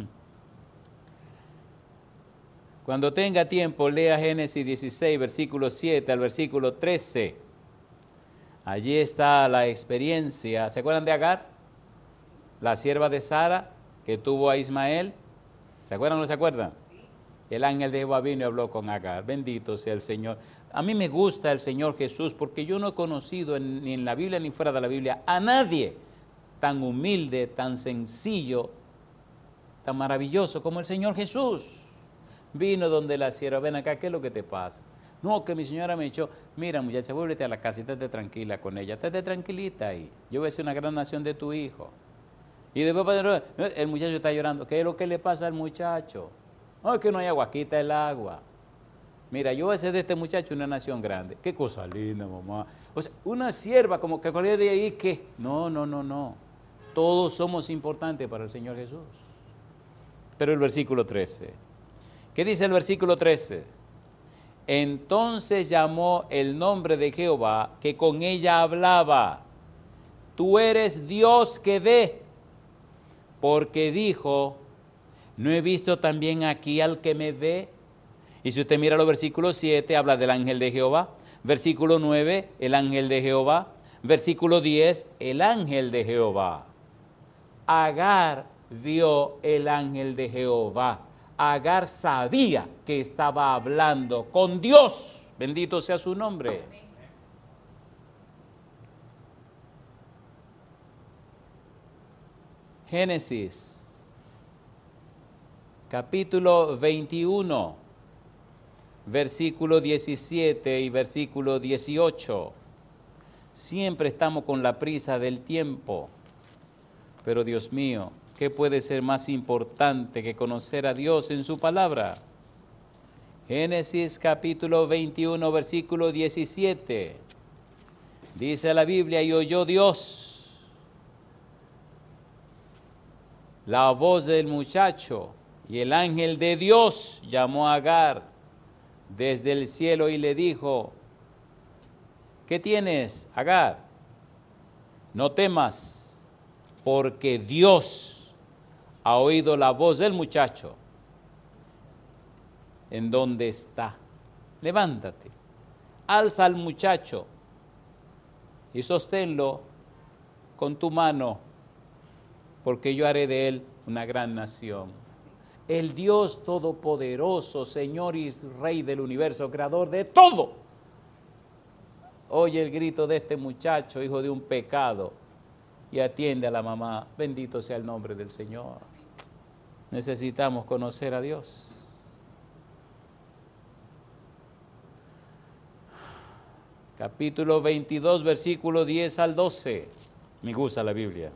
Cuando tenga tiempo, lea Génesis dieciséis, versículo siete al versículo trece. Allí está la experiencia. ¿Se acuerdan de Agar? La sierva de Sara que tuvo a Ismael. ¿Se acuerdan o no se acuerdan? Sí. El ángel de Jehová vino y habló con Agar. Bendito sea el Señor. A mí me gusta el Señor Jesús porque yo no he conocido en, ni en la Biblia ni fuera de la Biblia a nadie tan humilde, tan sencillo, tan maravilloso como el Señor Jesús. Vino donde la sierva, ven acá, ¿qué es lo que te pasa? No, que mi señora me echó, mira muchacha, vuélvete a la casa y estate tranquila con ella, estate tranquilita ahí, yo voy a ser una gran nación de tu hijo. Y después el muchacho está llorando, ¿qué es lo que le pasa al muchacho? No, es que no hay agua, quita el agua. Mira, yo voy a hacer de este muchacho una nación grande. Qué cosa linda, mamá. O sea, una sierva como que cualquier día ahí, ¿qué? No, no, no, no. Todos somos importantes para el Señor Jesús. Pero el versículo trece. ¿Qué dice el versículo trece? Entonces llamó el nombre de Jehová, que con ella hablaba. Tú eres Dios que ve. Porque dijo, ¿no he visto también aquí al que me ve? Y si usted mira los versículos siete, habla del ángel de Jehová. Versículo nueve, el ángel de Jehová. Versículo diez, el ángel de Jehová. Agar vio el ángel de Jehová. Agar sabía que estaba hablando con Dios. Bendito sea su nombre. Génesis, capítulo veintiuno, versículo diecisiete y versículo dieciocho. Siempre estamos con la prisa del tiempo, pero Dios mío, ¿qué puede ser más importante que conocer a Dios en su palabra? Génesis capítulo veintiuno, versículo diecisiete. Dice la Biblia, y oyó Dios la voz del muchacho, y el ángel de Dios llamó a Agar desde el cielo y le dijo, ¿qué tienes, Agar? No temas, porque Dios ha oído la voz del muchacho. ¿En dónde está? Levántate, alza al muchacho y sosténlo con tu mano, porque yo haré de él una gran nación. El Dios Todopoderoso, Señor y Rey del universo, Creador de todo, oye el grito de este muchacho, hijo de un pecado, y atiende a la mamá. Bendito sea el nombre del Señor. Necesitamos conocer a Dios. Capítulo veintidós, versículo diez al doce. Me gusta la Biblia.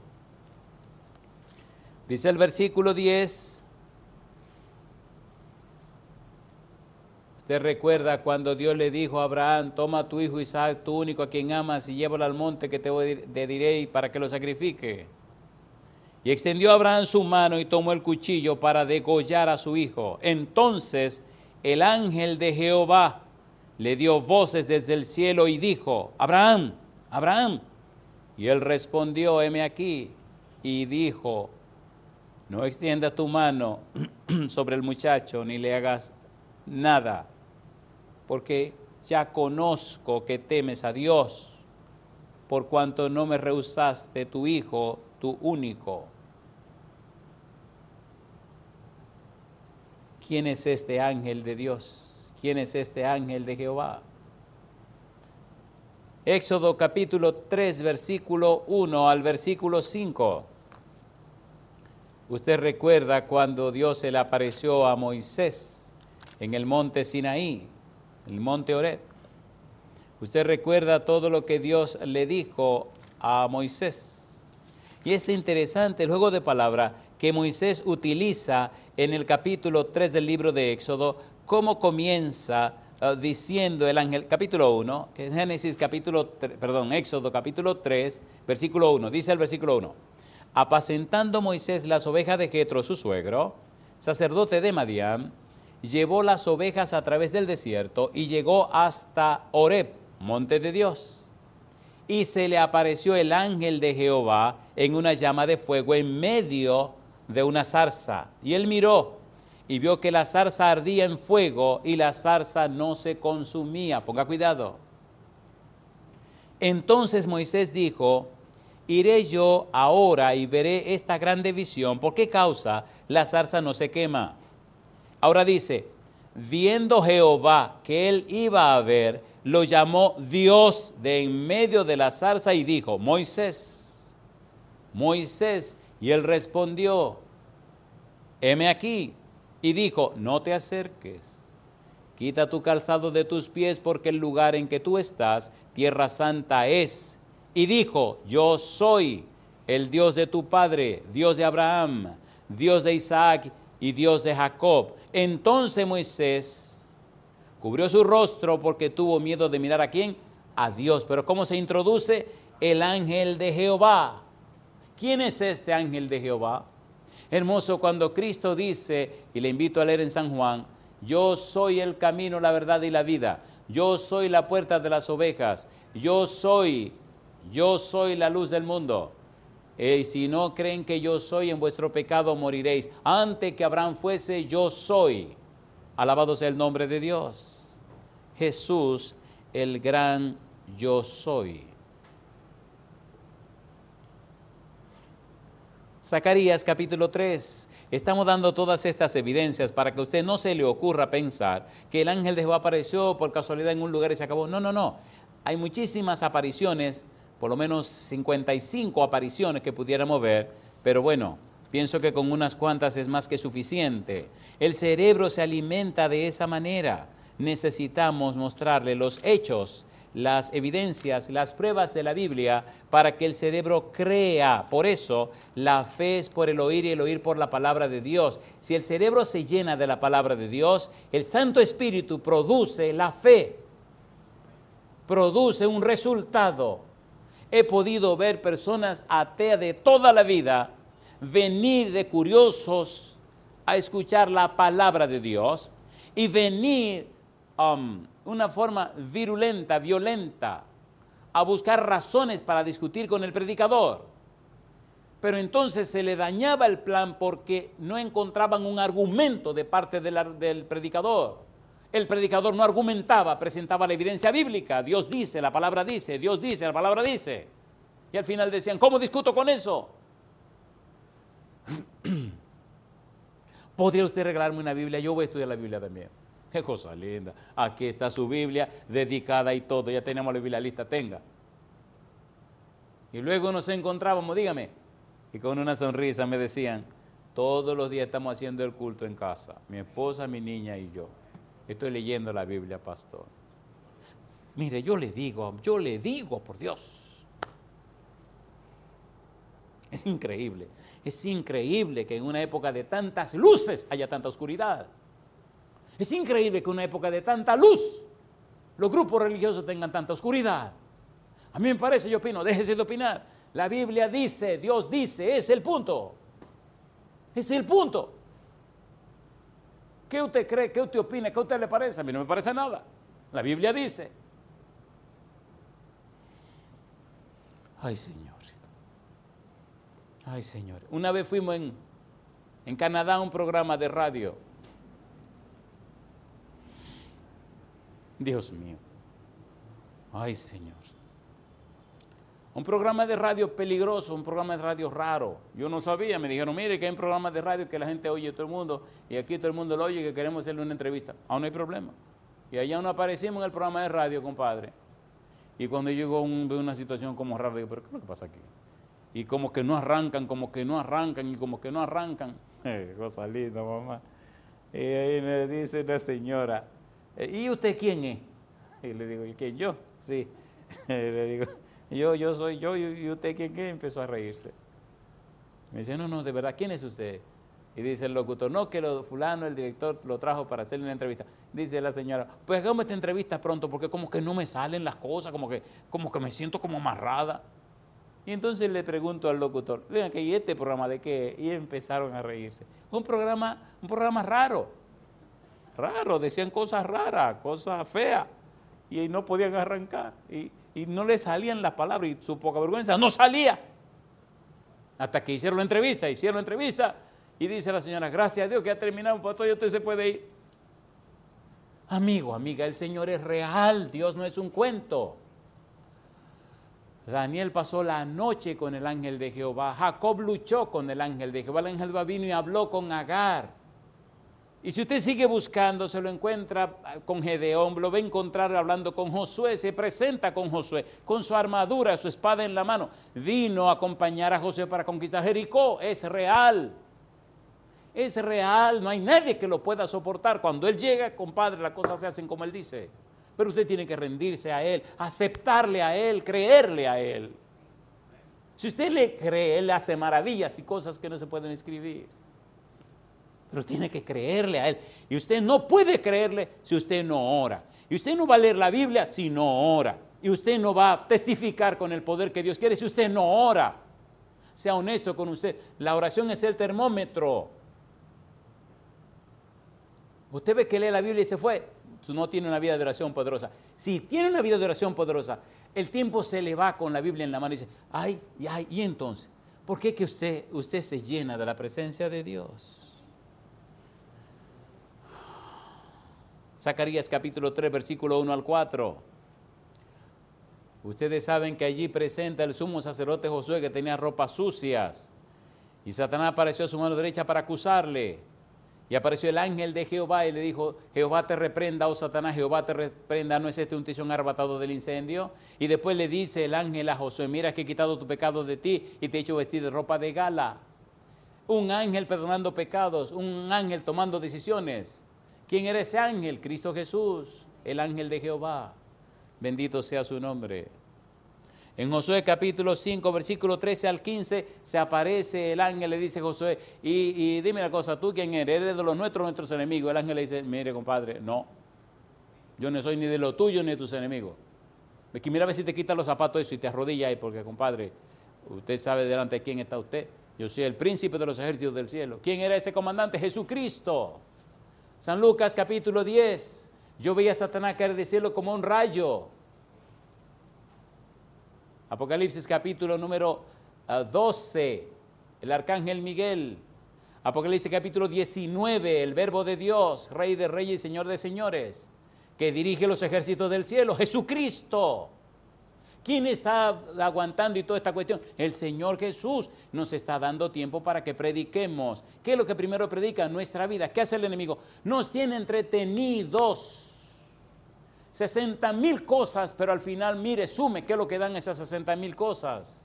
Dice el versículo diez. Usted recuerda cuando Dios le dijo a Abraham, toma a tu hijo Isaac, tu único a quien amas, y llévalo al monte que te diré para que lo sacrifique. Y extendió Abraham su mano y tomó el cuchillo para degollar a su hijo. Entonces el ángel de Jehová le dio voces desde el cielo y dijo, Abraham, Abraham. Y él respondió, heme aquí. Y dijo, no extienda tu mano sobre el muchacho ni le hagas nada, porque ya conozco que temes a Dios, por cuanto no me rehusaste tu hijo, tu único. ¿Quién es este ángel de Dios? ¿Quién es este ángel de Jehová? Éxodo capítulo tres, versículo uno al versículo cinco. Usted recuerda cuando Dios se le apareció a Moisés en el monte Sinaí, el monte Horeb. Usted recuerda todo lo que Dios le dijo a Moisés. Y es interesante el juego de palabra que Moisés utiliza en el capítulo tres del libro de Éxodo, cómo comienza uh, diciendo el ángel, capítulo uno, que es Génesis capítulo, perdón, Éxodo capítulo tres, versículo uno, dice el versículo uno, apacentando Moisés las ovejas de Jetro, su suegro, sacerdote de Madián, llevó las ovejas a través del desierto y llegó hasta Horeb, monte de Dios. Y se le apareció el ángel de Jehová en una llama de fuego en medio de una zarza. Y él miró y vio que la zarza ardía en fuego y la zarza no se consumía. Ponga cuidado. Entonces Moisés dijo, iré yo ahora y veré esta grande visión. ¿Por qué causa la zarza no se quema? Ahora dice, viendo Jehová que él iba a ver, lo llamó Dios de en medio de la zarza y dijo, Moisés, Moisés, y él respondió, heme aquí, y dijo, no te acerques, quita tu calzado de tus pies, porque el lugar en que tú estás, tierra santa es. Y dijo, yo soy el Dios de tu padre, Dios de Abraham, Dios de Isaac y Dios de Jacob. Entonces Moisés cubrió su rostro porque tuvo miedo de mirar a quién, a Dios. Pero ¿cómo se introduce? El ángel de Jehová. ¿Quién es este ángel de Jehová? Hermoso cuando Cristo dice, y le invito a leer en San Juan, yo soy el camino, la verdad y la vida. Yo soy la puerta de las ovejas. Yo soy, yo soy la luz del mundo. Y si no creen que yo soy, en vuestro pecado moriréis. Antes que Abraham fuese, yo soy. Alabado sea el nombre de Dios. Jesús, el gran yo soy. Zacarías capítulo tres. Estamos dando todas estas evidencias para que a usted no se le ocurra pensar que el ángel de Jehová apareció por casualidad en un lugar y se acabó. No, no, no. Hay muchísimas apariciones, por lo menos cincuenta y cinco apariciones que pudiéramos ver, pero bueno, pienso que con unas cuantas es más que suficiente. El cerebro se alimenta de esa manera. Necesitamos mostrarle los hechos, las evidencias, las pruebas de la Biblia para que el cerebro crea. Por eso, la fe es por el oír y el oír por la palabra de Dios. Si el cerebro se llena de la palabra de Dios, el Santo Espíritu produce la fe, produce un resultado. He podido ver personas ateas de toda la vida venir de curiosos a escuchar la palabra de Dios y venir um, una forma virulenta, violenta, a buscar razones para discutir con el predicador. Pero entonces se le dañaba el plan porque no encontraban un argumento de parte de la, del predicador. El predicador no argumentaba, presentaba la evidencia bíblica. Dios dice, la palabra dice, Dios dice, la palabra dice. Y al final decían, ¿cómo discuto con eso? ¿Podría usted regalarme una Biblia? Yo voy a estudiar la Biblia también. Qué cosa linda. Aquí está su Biblia dedicada y todo. Ya tenemos la Biblia lista, tenga. Y luego nos encontrábamos, dígame, y con una sonrisa me decían, todos los días estamos haciendo el culto en casa. Mi esposa, mi niña y yo. Estoy leyendo la Biblia, pastor. Mire, yo le digo, yo le digo, por Dios. Es increíble. Es increíble que en una época de tantas luces haya tanta oscuridad. Es increíble que en una época de tanta luz los grupos religiosos tengan tanta oscuridad. A mí me parece, yo opino, déjese de opinar. La Biblia dice, Dios dice, es el punto. Es el punto. ¿Qué usted cree? ¿Qué usted opina? ¿Qué a usted le parece? A mí no me parece nada. La Biblia dice. Ay, Señor. Ay, Señor. Una vez fuimos en, en Canadá a un programa de radio. Dios mío. Ay, Señor. Un programa de radio peligroso, un programa de radio raro. Yo no sabía, me dijeron, mire que hay un programa de radio que la gente oye todo el mundo, y aquí todo el mundo lo oye y que queremos hacerle una entrevista. Aún no hay problema. Y allá no aparecimos en el programa de radio, compadre. Y cuando llegó un, una situación como rara, digo, pero ¿qué es lo que pasa aquí? Y como que no arrancan, como que no arrancan, y como que no arrancan. Eh, cosa linda, mamá. Y ahí me dice una señora, ¿y usted quién es? Y le digo, ¿y quién? Yo, sí. Le digo, yo, yo soy yo, ¿y usted quién es? Empezó a reírse. Me dice, no, no, de verdad, ¿quién es usted? Y dice el locutor, no, que lo fulano, el director, lo trajo para hacerle una entrevista. Dice la señora, pues hagamos esta entrevista pronto, porque como que no me salen las cosas, como que, como que me siento como amarrada. Y entonces le pregunto al locutor, vean que ¿y este programa de qué? Y empezaron a reírse. Un programa, un programa raro, raro, decían cosas raras, cosas feas, y no podían arrancar, y, y no le salían las palabras, y su poca vergüenza no salía. Hasta que hicieron la entrevista, hicieron la entrevista, y dice la señora, gracias a Dios que ha terminado, pastor, y usted se puede ir. Amigo, amiga, el Señor es real, Dios no es un cuento. Daniel pasó la noche con el ángel de Jehová. Jacob luchó con el ángel de Jehová. El ángel de Jehová vino y habló con Agar. Y si usted sigue buscando, se lo encuentra con Gedeón, lo va a encontrar hablando con Josué, se presenta con Josué, con su armadura, su espada en la mano. Vino a acompañar a Josué para conquistar Jericó, es real. Es real, no hay nadie que lo pueda soportar. Cuando Él llega, compadre, las cosas se hacen como Él dice. Pero usted tiene que rendirse a Él, aceptarle a Él, creerle a Él. Si usted le cree, Él hace maravillas y cosas que no se pueden escribir. Pero tiene que creerle a Él. Y usted no puede creerle si usted no ora. Y usted no va a leer la Biblia si no ora. Y usted no va a testificar con el poder que Dios quiere si usted no ora. Sea honesto con usted. La oración es el termómetro. Usted ve que lee la Biblia y se fue. No tiene una vida de oración poderosa. Si tiene una vida de oración poderosa, el tiempo se le va con la Biblia en la mano y dice, ay, ay, y entonces, ¿por qué que usted, usted se llena de la presencia de Dios? Zacarías capítulo tres, versículo uno al cuatro. Ustedes saben que allí presenta el sumo sacerdote Josué que tenía ropas sucias. Y Satanás apareció a su mano derecha para acusarle. Y apareció el ángel de Jehová y le dijo, Jehová te reprenda, oh Satanás, Jehová te reprenda, ¿no es este un tizón arrebatado del incendio? Y después le dice el ángel a Josué, mira que he quitado tu pecado de ti y te he hecho vestir de ropa de gala. Un ángel perdonando pecados, un ángel tomando decisiones. ¿Quién era ese ángel? Cristo Jesús, el ángel de Jehová. Bendito sea su nombre. En Josué capítulo cinco, versículo trece al quince, se aparece el ángel, le dice a Josué, y, y dime una cosa, ¿tú quién eres? ¿Eres de los nuestros o nuestros enemigos? El ángel le dice, mire compadre, no, yo no soy ni de los tuyos ni de tus enemigos. Mira a ver si te quitas los zapatos eso y te arrodillas ahí, porque compadre, usted sabe delante de quién está usted. Yo soy el príncipe de los ejércitos del cielo. ¿Quién era ese comandante? Jesucristo. San Lucas capítulo diez, yo veía a Satanás caer del cielo como un rayo. Apocalipsis capítulo número doce, el arcángel Miguel. Apocalipsis capítulo diecinueve, el verbo de Dios, Rey de reyes y Señor de señores, que dirige los ejércitos del cielo, Jesucristo. ¿Quién está aguantando y toda esta cuestión? El Señor Jesús nos está dando tiempo para que prediquemos. ¿Qué es lo que primero predica? Nuestra vida. ¿Qué hace el enemigo? Nos tiene entretenidos. sesenta mil cosas, pero al final, mire, sume qué es lo que dan esas sesenta mil cosas.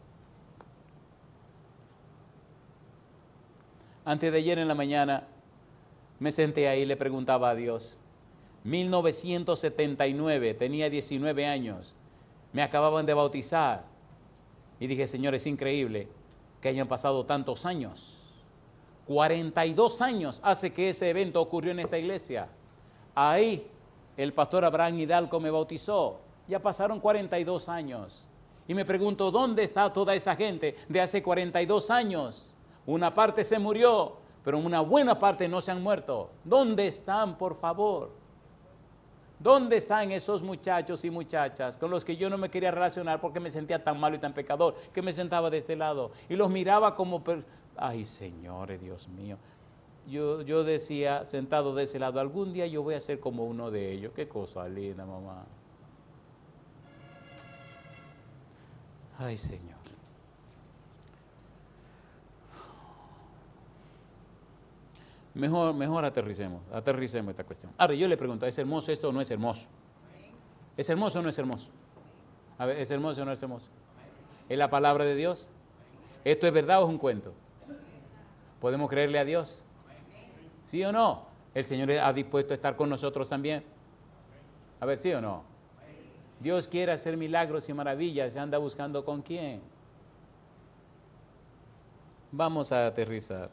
Antes de ayer en la mañana, me senté ahí y le preguntaba a Dios. mil novecientos setenta y nueve, tenía diecinueve años. Me acababan de bautizar. Y dije, Señor, es increíble que hayan pasado tantos años. cuarenta y dos años hace que ese evento ocurrió en esta iglesia. Ahí el pastor Abraham Hidalgo me bautizó. Ya pasaron cuarenta y dos años. Y me pregunto, ¿dónde está toda esa gente de hace cuarenta y dos años? Una parte se murió, pero una buena parte no se han muerto. ¿Dónde están, por favor? ¿Dónde están esos muchachos y muchachas con los que yo no me quería relacionar porque me sentía tan malo y tan pecador que me sentaba de este lado y los miraba como... Per... Ay, señores, Dios mío. Yo, yo decía, sentado de ese lado, algún día yo voy a ser como uno de ellos. Qué cosa linda, mamá. Ay, Señor. Mejor, mejor aterricemos, aterricemos esta cuestión. Ahora, yo le pregunto, ¿es hermoso esto o no es hermoso? ¿Es hermoso o no es hermoso? A ver, ¿es hermoso o no es hermoso? ¿Es la palabra de Dios? ¿Esto es verdad o es un cuento? ¿Podemos creerle a Dios? ¿Sí o no? ¿El Señor ha dispuesto a estar con nosotros también? A ver, ¿sí o no? Dios quiere hacer milagros y maravillas, se anda buscando con quién. Vamos a aterrizar.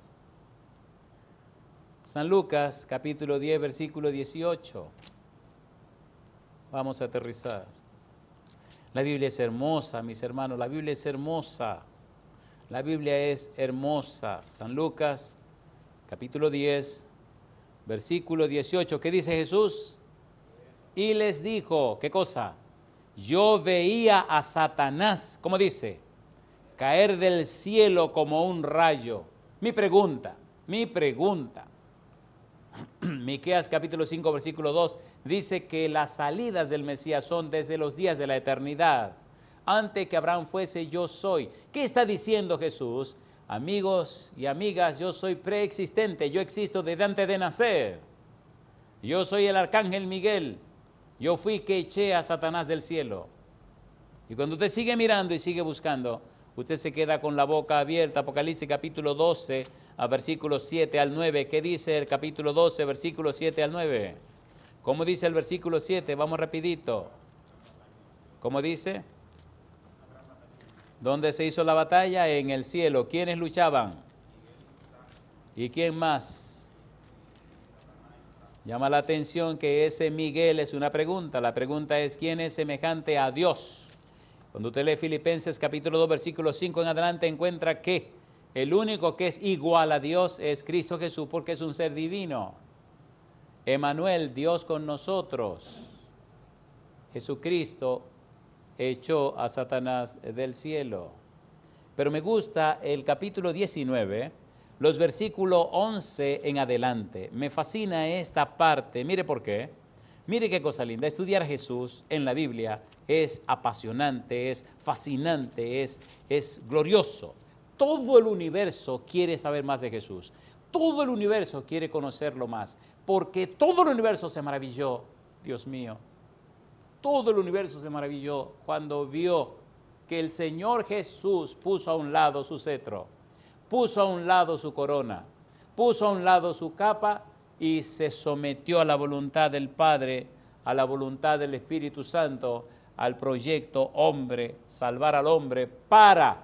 San Lucas, capítulo diez, versículo dieciocho. Vamos a aterrizar. La Biblia es hermosa, mis hermanos, la Biblia es hermosa. La Biblia es hermosa. San Lucas, capítulo diez, versículo dieciocho. ¿Qué dice Jesús? Y les dijo, ¿qué cosa? Yo veía a Satanás, ¿cómo dice? Caer del cielo como un rayo. Mi pregunta, mi pregunta. Miqueas capítulo cinco, versículo dos, dice que las salidas del Mesías son desde los días de la eternidad. Antes que Abraham fuese, yo soy. ¿Qué está diciendo Jesús? Amigos y amigas, yo soy preexistente, yo existo desde antes de nacer. Yo soy el arcángel Miguel. Yo fui que eché a Satanás del cielo. Y cuando usted sigue mirando y sigue buscando, usted se queda con la boca abierta. Apocalipsis capítulo doce, a versículos siete al nueve. ¿Qué dice el capítulo doce, versículos siete al nueve? ¿Cómo dice el versículo siete? Vamos rapidito. ¿Cómo dice? ¿Dónde se hizo la batalla? En el cielo. ¿Quiénes luchaban? ¿Y quién más? Llama la atención que ese Miguel es una pregunta. La pregunta es, ¿quién es semejante a Dios? Cuando usted lee Filipenses capítulo dos, versículo cinco en adelante, encuentra que el único que es igual a Dios es Cristo Jesús, porque es un ser divino. Emmanuel, Dios con nosotros. Jesucristo echó a Satanás del cielo. Pero me gusta el capítulo diecinueve, los versículos once en adelante. Me fascina esta parte. Mire por qué. Mire qué cosa linda. Estudiar a Jesús en la Biblia es apasionante, es fascinante, es, es glorioso. Todo el universo quiere saber más de Jesús. Todo el universo quiere conocerlo más. Porque todo el universo se maravilló, Dios mío. Todo el universo se maravilló cuando vio que el Señor Jesús puso a un lado su cetro, puso a un lado su corona, puso a un lado su capa y se sometió a la voluntad del Padre, a la voluntad del Espíritu Santo, al proyecto hombre, salvar al hombre para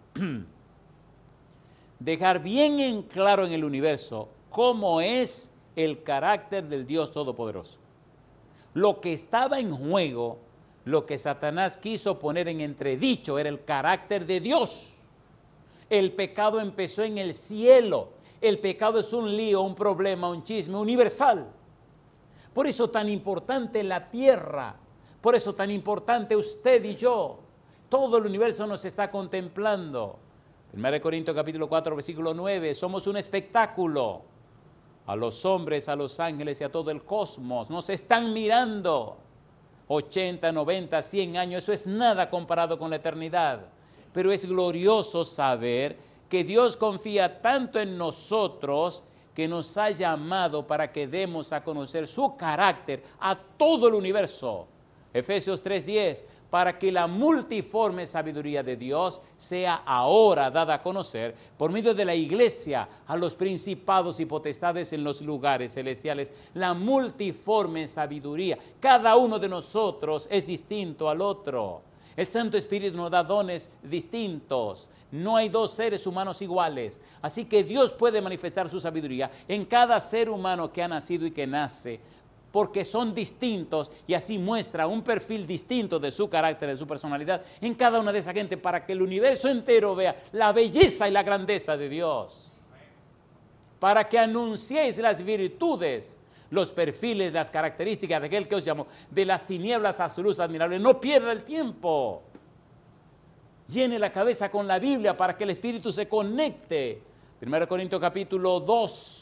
dejar bien en claro en el universo cómo es el carácter del Dios Todopoderoso. Lo que estaba en juego, lo que Satanás quiso poner en entredicho era el carácter de Dios. El pecado empezó en el cielo. El pecado es un lío, un problema, un chisme universal. Por eso tan importante la tierra, por eso tan importante usted y yo. Todo el universo nos está contemplando. primera de Corintios capítulo cuatro, versículo nueve, somos un espectáculo. A los hombres, a los ángeles y a todo el cosmos nos están mirando. ochenta, noventa, cien años, eso es nada comparado con la eternidad. Pero es glorioso saber que Dios confía tanto en nosotros que nos ha llamado para que demos a conocer su carácter a todo el universo. Efesios tres diez, para que la multiforme sabiduría de Dios sea ahora dada a conocer por medio de la iglesia a los principados y potestades en los lugares celestiales. La multiforme sabiduría. Cada uno de nosotros es distinto al otro. El Santo Espíritu nos da dones distintos. No hay dos seres humanos iguales. Así que Dios puede manifestar su sabiduría en cada ser humano que ha nacido y que nace, porque son distintos y así muestra un perfil distinto de su carácter, de su personalidad en cada una de esa gente para que el universo entero vea la belleza y la grandeza de Dios. Para que anunciéis las virtudes, los perfiles, las características de aquel que os llamó de las tinieblas a su luz admirable. No pierda el tiempo. Llene la cabeza con la Biblia para que el Espíritu se conecte. primera de Corintios capítulo dos.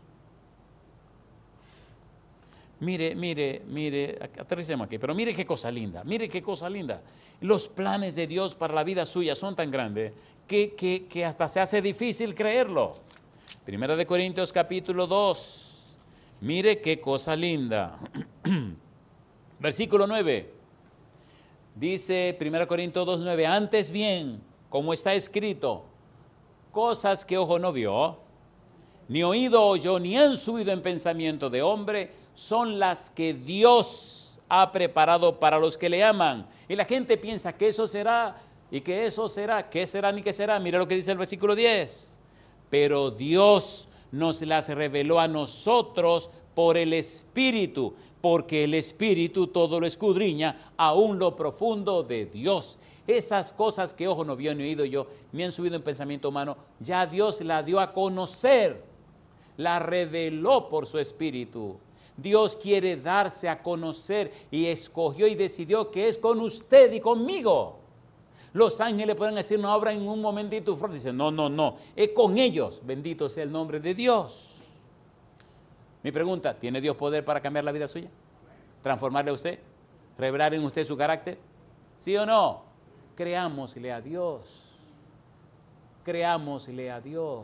Mire, mire, mire, aterricemos aquí, pero mire qué cosa linda, mire qué cosa linda. Los planes de Dios para la vida suya son tan grandes que, que, que hasta se hace difícil creerlo. Primera de Corintios capítulo dos, mire qué cosa linda. Versículo nueve, dice primera de Corintios dos, nueve, antes bien, como está escrito, cosas que ojo no vio, ni oído oyó, ni han subido en pensamiento de hombre, son las que Dios ha preparado para los que le aman. Y la gente piensa que eso será, y que eso será, ¿qué será ni qué será? Mira lo que dice el versículo diez. Pero Dios nos las reveló a nosotros por el Espíritu, porque el Espíritu todo lo escudriña, aún lo profundo de Dios. Esas cosas que ojo no vio ni oído yo, ni han subido en pensamiento humano, ya Dios la dio a conocer, la reveló por su Espíritu. Dios quiere darse a conocer y escogió y decidió que es con usted y conmigo. Los ángeles pueden hacer una obra en un momentito. Dicen, no, no, no, es con ellos. Bendito sea el nombre de Dios. Mi pregunta, ¿tiene Dios poder para cambiar la vida suya? ¿Transformarle a usted? ¿Revelar en usted su carácter? ¿Sí o no? Creámosle a Dios. creámosle a Dios.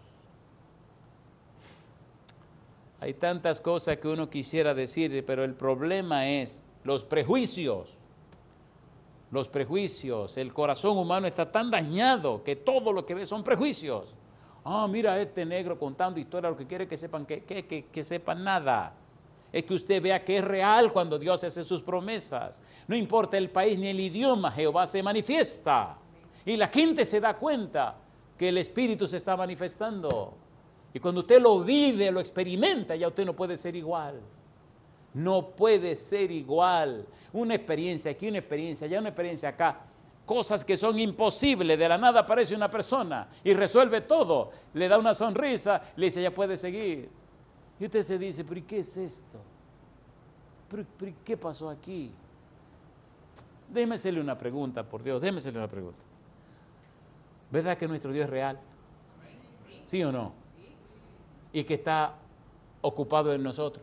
Hay tantas cosas que uno quisiera decir, pero el problema es los prejuicios. Los prejuicios. El corazón humano está tan dañado que todo lo que ve son prejuicios. Ah, mira este negro contando historias, lo que quiere que sepan, que, que, que, que sepan nada. Es que usted vea que es real cuando Dios hace sus promesas. No importa el país ni el idioma, Jehová se manifiesta. Y la gente se da cuenta que el Espíritu se está manifestando. Y cuando usted lo vive, lo experimenta, ya usted no puede ser igual. No puede ser igual. Una experiencia aquí, una experiencia allá, una experiencia acá. Cosas que son imposibles. De la nada aparece una persona y resuelve todo. Le da una sonrisa, le dice, ya puede seguir. Y usted se dice, pero ¿y qué es esto? ¿Pero, pero qué pasó aquí? Déjeme hacerle una pregunta, por Dios, déjeme hacerle una pregunta. ¿Verdad que nuestro Dios es real? ¿Sí o no? Y que está ocupado en nosotros.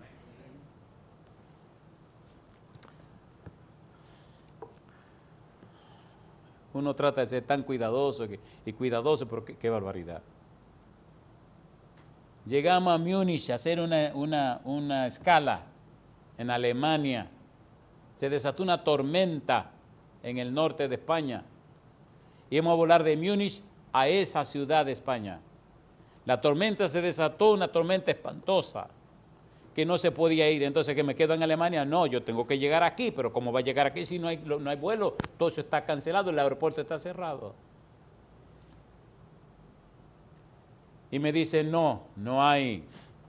Uno trata de ser tan cuidadoso que, y cuidadoso, pero qué, qué barbaridad. Llegamos a Múnich a hacer una, una, una escala en Alemania. Se desató una tormenta en el norte de España. Íbamos a volar de Múnich a esa ciudad de España. La tormenta se desató, una tormenta espantosa, que no se podía ir. Entonces, ¿que me quedo en Alemania? No, yo tengo que llegar aquí, pero ¿cómo va a llegar aquí si no hay, no hay vuelo? Todo eso está cancelado, el aeropuerto está cerrado. Y me dice, no, no hay,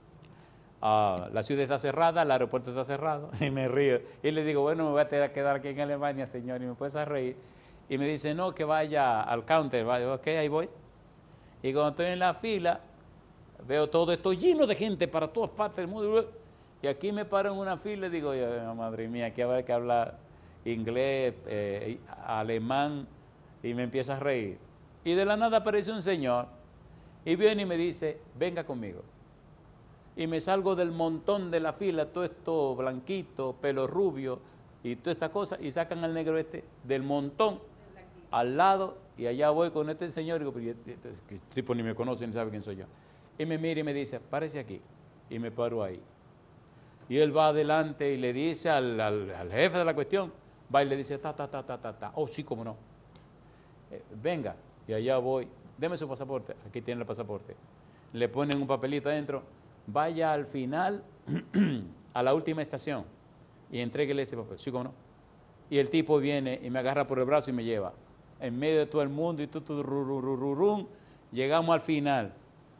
uh, la ciudad está cerrada, el aeropuerto está cerrado. Y me río. Y le digo, bueno, me voy a tener que quedar aquí en Alemania, señor, y me puedes a reír. Y me dice, no, que vaya al counter. Vaya, ok, ahí voy. Y cuando estoy en la fila, veo todo esto lleno de gente para todas partes del mundo. Y aquí me paro en una fila y digo, madre mía, aquí habrá que hablar inglés, eh, alemán, y me empieza a reír. Y de la nada aparece un señor y viene y me dice, venga conmigo. Y me salgo del montón de la fila, todo esto blanquito, pelo rubio y toda esta cosa, y sacan al negro este del montón al lado, y allá voy con este señor y digo, pero este tipo ni me conoce ni sabe quién soy yo. Y me mira y me dice, párese aquí. Y me paro ahí. Y él va adelante y le dice al, al, al jefe de la cuestión, va y le dice, ta, ta, ta, ta, ta, ta. Oh, sí, cómo no. Eh, venga, y allá voy. Deme su pasaporte. Aquí tiene el pasaporte. Le ponen un papelito adentro. Vaya al final, a la última estación, y entréguele ese papel. Sí, cómo no. Y el tipo viene y me agarra por el brazo y me lleva. En medio de todo el mundo y tú, tú, ru, ru, ru, ru, ru, llegamos al final.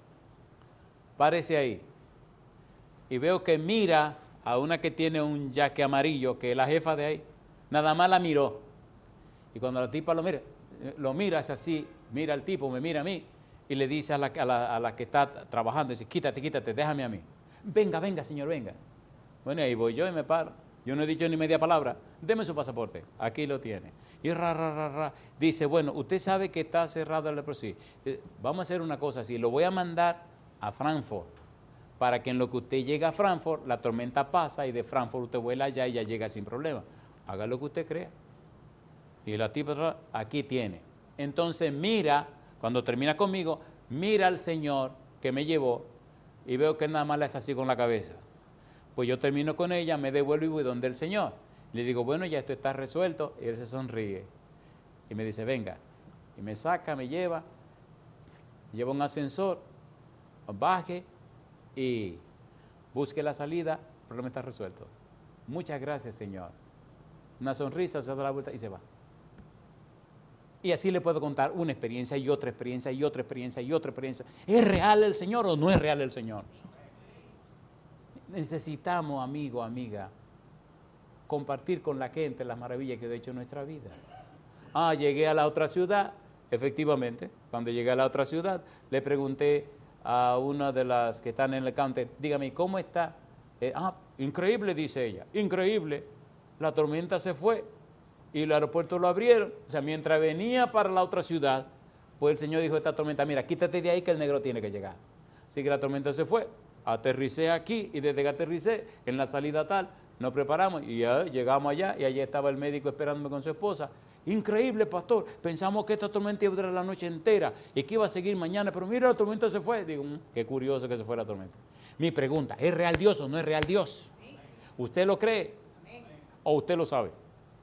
Párese ahí. Y veo que mira a una que tiene un jaque amarillo, que es la jefa de ahí. Nada más la miró. Y cuando la tipa lo mira, lo mira, es así, mira al tipo, me mira a mí, y le dice a la, a la, a la que está trabajando, dice, quítate, quítate, déjame a mí. Venga, venga, señor, venga. Bueno, ahí voy yo y me paro. Yo no he dicho ni media palabra. Deme su pasaporte. Aquí lo tiene. Y ra, ra, ra, ra. Dice, bueno, usted sabe que está cerrado el proceso. Vamos a hacer una cosa así. Lo voy a mandar a Frankfurt, para que en lo que usted llega a Frankfurt, la tormenta pasa y de Frankfurt usted vuela allá y ya llega sin problema. Haga lo que usted crea. Y la tipa, aquí tiene. Entonces mira, cuando termina conmigo, mira al señor que me llevó y veo que nada más le hace así con la cabeza. Pues yo termino con ella, me devuelvo y voy donde el señor. Le digo, bueno, ya esto está resuelto. Y él se sonríe. Y me dice, venga. Y me saca, me lleva. Lleva un ascensor. Baje y busque la salida. El problema está resuelto. Muchas gracias, señor. Una sonrisa, se da la vuelta y se va. Y así le puedo contar una experiencia y otra experiencia y otra experiencia y otra experiencia. ¿Es real el Señor o no es real el Señor? Necesitamos, amigo, amiga, compartir con la gente las maravillas que ha hecho en nuestra vida. Ah, llegué a la otra ciudad. Efectivamente, cuando llegué a la otra ciudad, le pregunté a una de las que están en el counter, dígame, ¿cómo está? Eh, ah, increíble, dice ella, increíble. La tormenta se fue y el aeropuerto lo abrieron. O sea, mientras venía para la otra ciudad, pues el Señor dijo a esta tormenta, mira, quítate de ahí que el negro tiene que llegar. Así que la tormenta se fue. Aterricé aquí y desde que aterricé, en la salida tal, Nos preparamos y ya llegamos allá y allá estaba el médico esperándome con su esposa. Increíble, pastor, pensamos que esta tormenta iba a durar la noche entera y que iba a seguir mañana, pero mira, la tormenta se fue. Digo, mmm, qué curioso que se fue la tormenta. Mi pregunta, ¿es real Dios o no es real Dios? Sí. ¿Usted lo cree? Amén. ¿O usted lo sabe?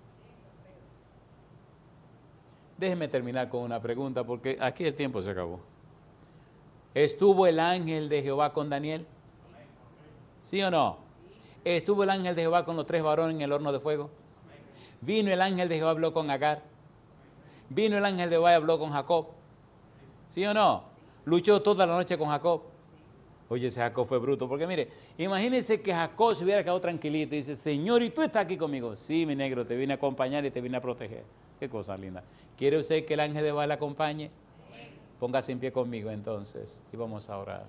Déjeme terminar con una pregunta porque aquí el tiempo se acabó. ¿Estuvo el ángel de Jehová con Daniel? ¿Sí o no? ¿Estuvo el ángel de Jehová con los tres varones en el horno de fuego? Vino el ángel de Jehová y habló con Agar. Vino el ángel de Jehová y habló con Jacob. ¿Sí o no? Luchó toda la noche con Jacob. Oye, ese Jacob fue bruto. Porque mire, imagínense que Jacob se hubiera quedado tranquilito y dice, Señor, ¿y tú estás aquí conmigo? Sí, mi negro, te vine a acompañar y te vine a proteger. Qué cosa linda. ¿Quiere usted que el ángel de Jehová le acompañe? Póngase en pie conmigo entonces y vamos a orar.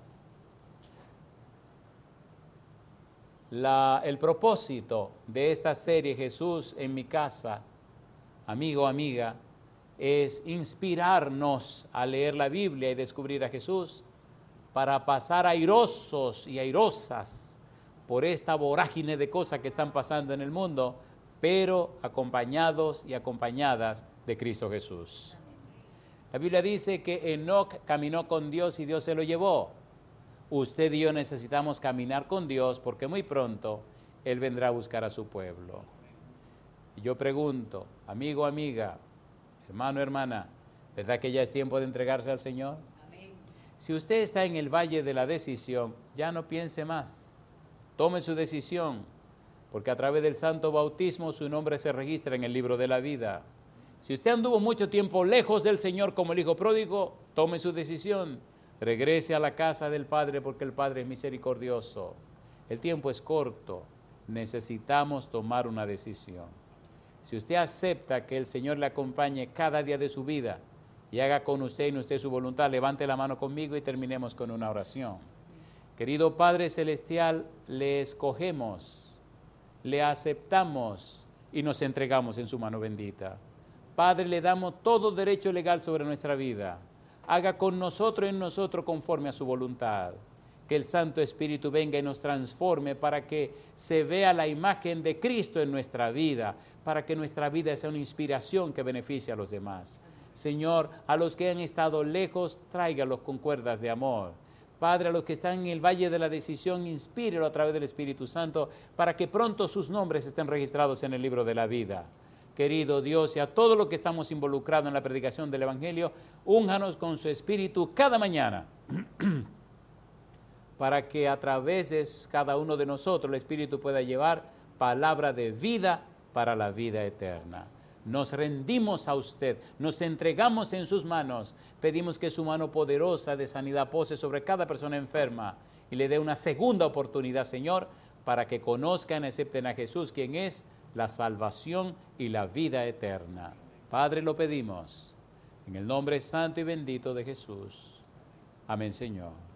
La, el propósito de esta serie, Jesús en mi casa, amigo, amiga, es inspirarnos a leer la Biblia y descubrir a Jesús para pasar airosos y airosas por esta vorágine de cosas que están pasando en el mundo, pero acompañados y acompañadas de Cristo Jesús. La Biblia dice que Enoc caminó con Dios y Dios se lo llevó. Usted y yo necesitamos caminar con Dios porque muy pronto Él vendrá a buscar a su pueblo. Y yo pregunto, amigo, amiga, hermano, hermana, ¿verdad que ya es tiempo de entregarse al Señor? Amén. Si usted está en el valle de la decisión, ya no piense más. Tome su decisión, porque a través del santo bautismo su nombre se registra en el libro de la vida. Si usted anduvo mucho tiempo lejos del Señor como el hijo pródigo, tome su decisión. Regrese a la casa del Padre porque el Padre es misericordioso. El tiempo es corto. Necesitamos tomar una decisión. Si usted acepta que el Señor le acompañe cada día de su vida y haga con usted y en usted su voluntad, levante la mano conmigo y terminemos con una oración. Querido Padre Celestial, le escogemos, le aceptamos y nos entregamos en su mano bendita. Padre, le damos todo derecho legal sobre nuestra vida. Haga con nosotros y en nosotros conforme a su voluntad. Que el Santo Espíritu venga y nos transforme para que se vea la imagen de Cristo en nuestra vida, para que nuestra vida sea una inspiración que beneficie a los demás. Señor, a los que han estado lejos, tráigalos con cuerdas de amor. Padre, a los que están en el valle de la decisión, inspírelo a través del Espíritu Santo para que pronto sus nombres estén registrados en el libro de la vida. Querido Dios, y a todos los que estamos involucrados en la predicación del Evangelio, únjanos con su Espíritu cada mañana, para que a través de cada uno de nosotros el Espíritu pueda llevar palabra de vida para la vida eterna. Nos rendimos a usted, nos entregamos en sus manos, pedimos que su mano poderosa de sanidad pose sobre cada persona enferma y le dé una segunda oportunidad, Señor, para que conozcan y acepten a Jesús, quien es la salvación y la vida eterna. Padre, lo pedimos en el nombre santo y bendito de Jesús. Amén, Señor.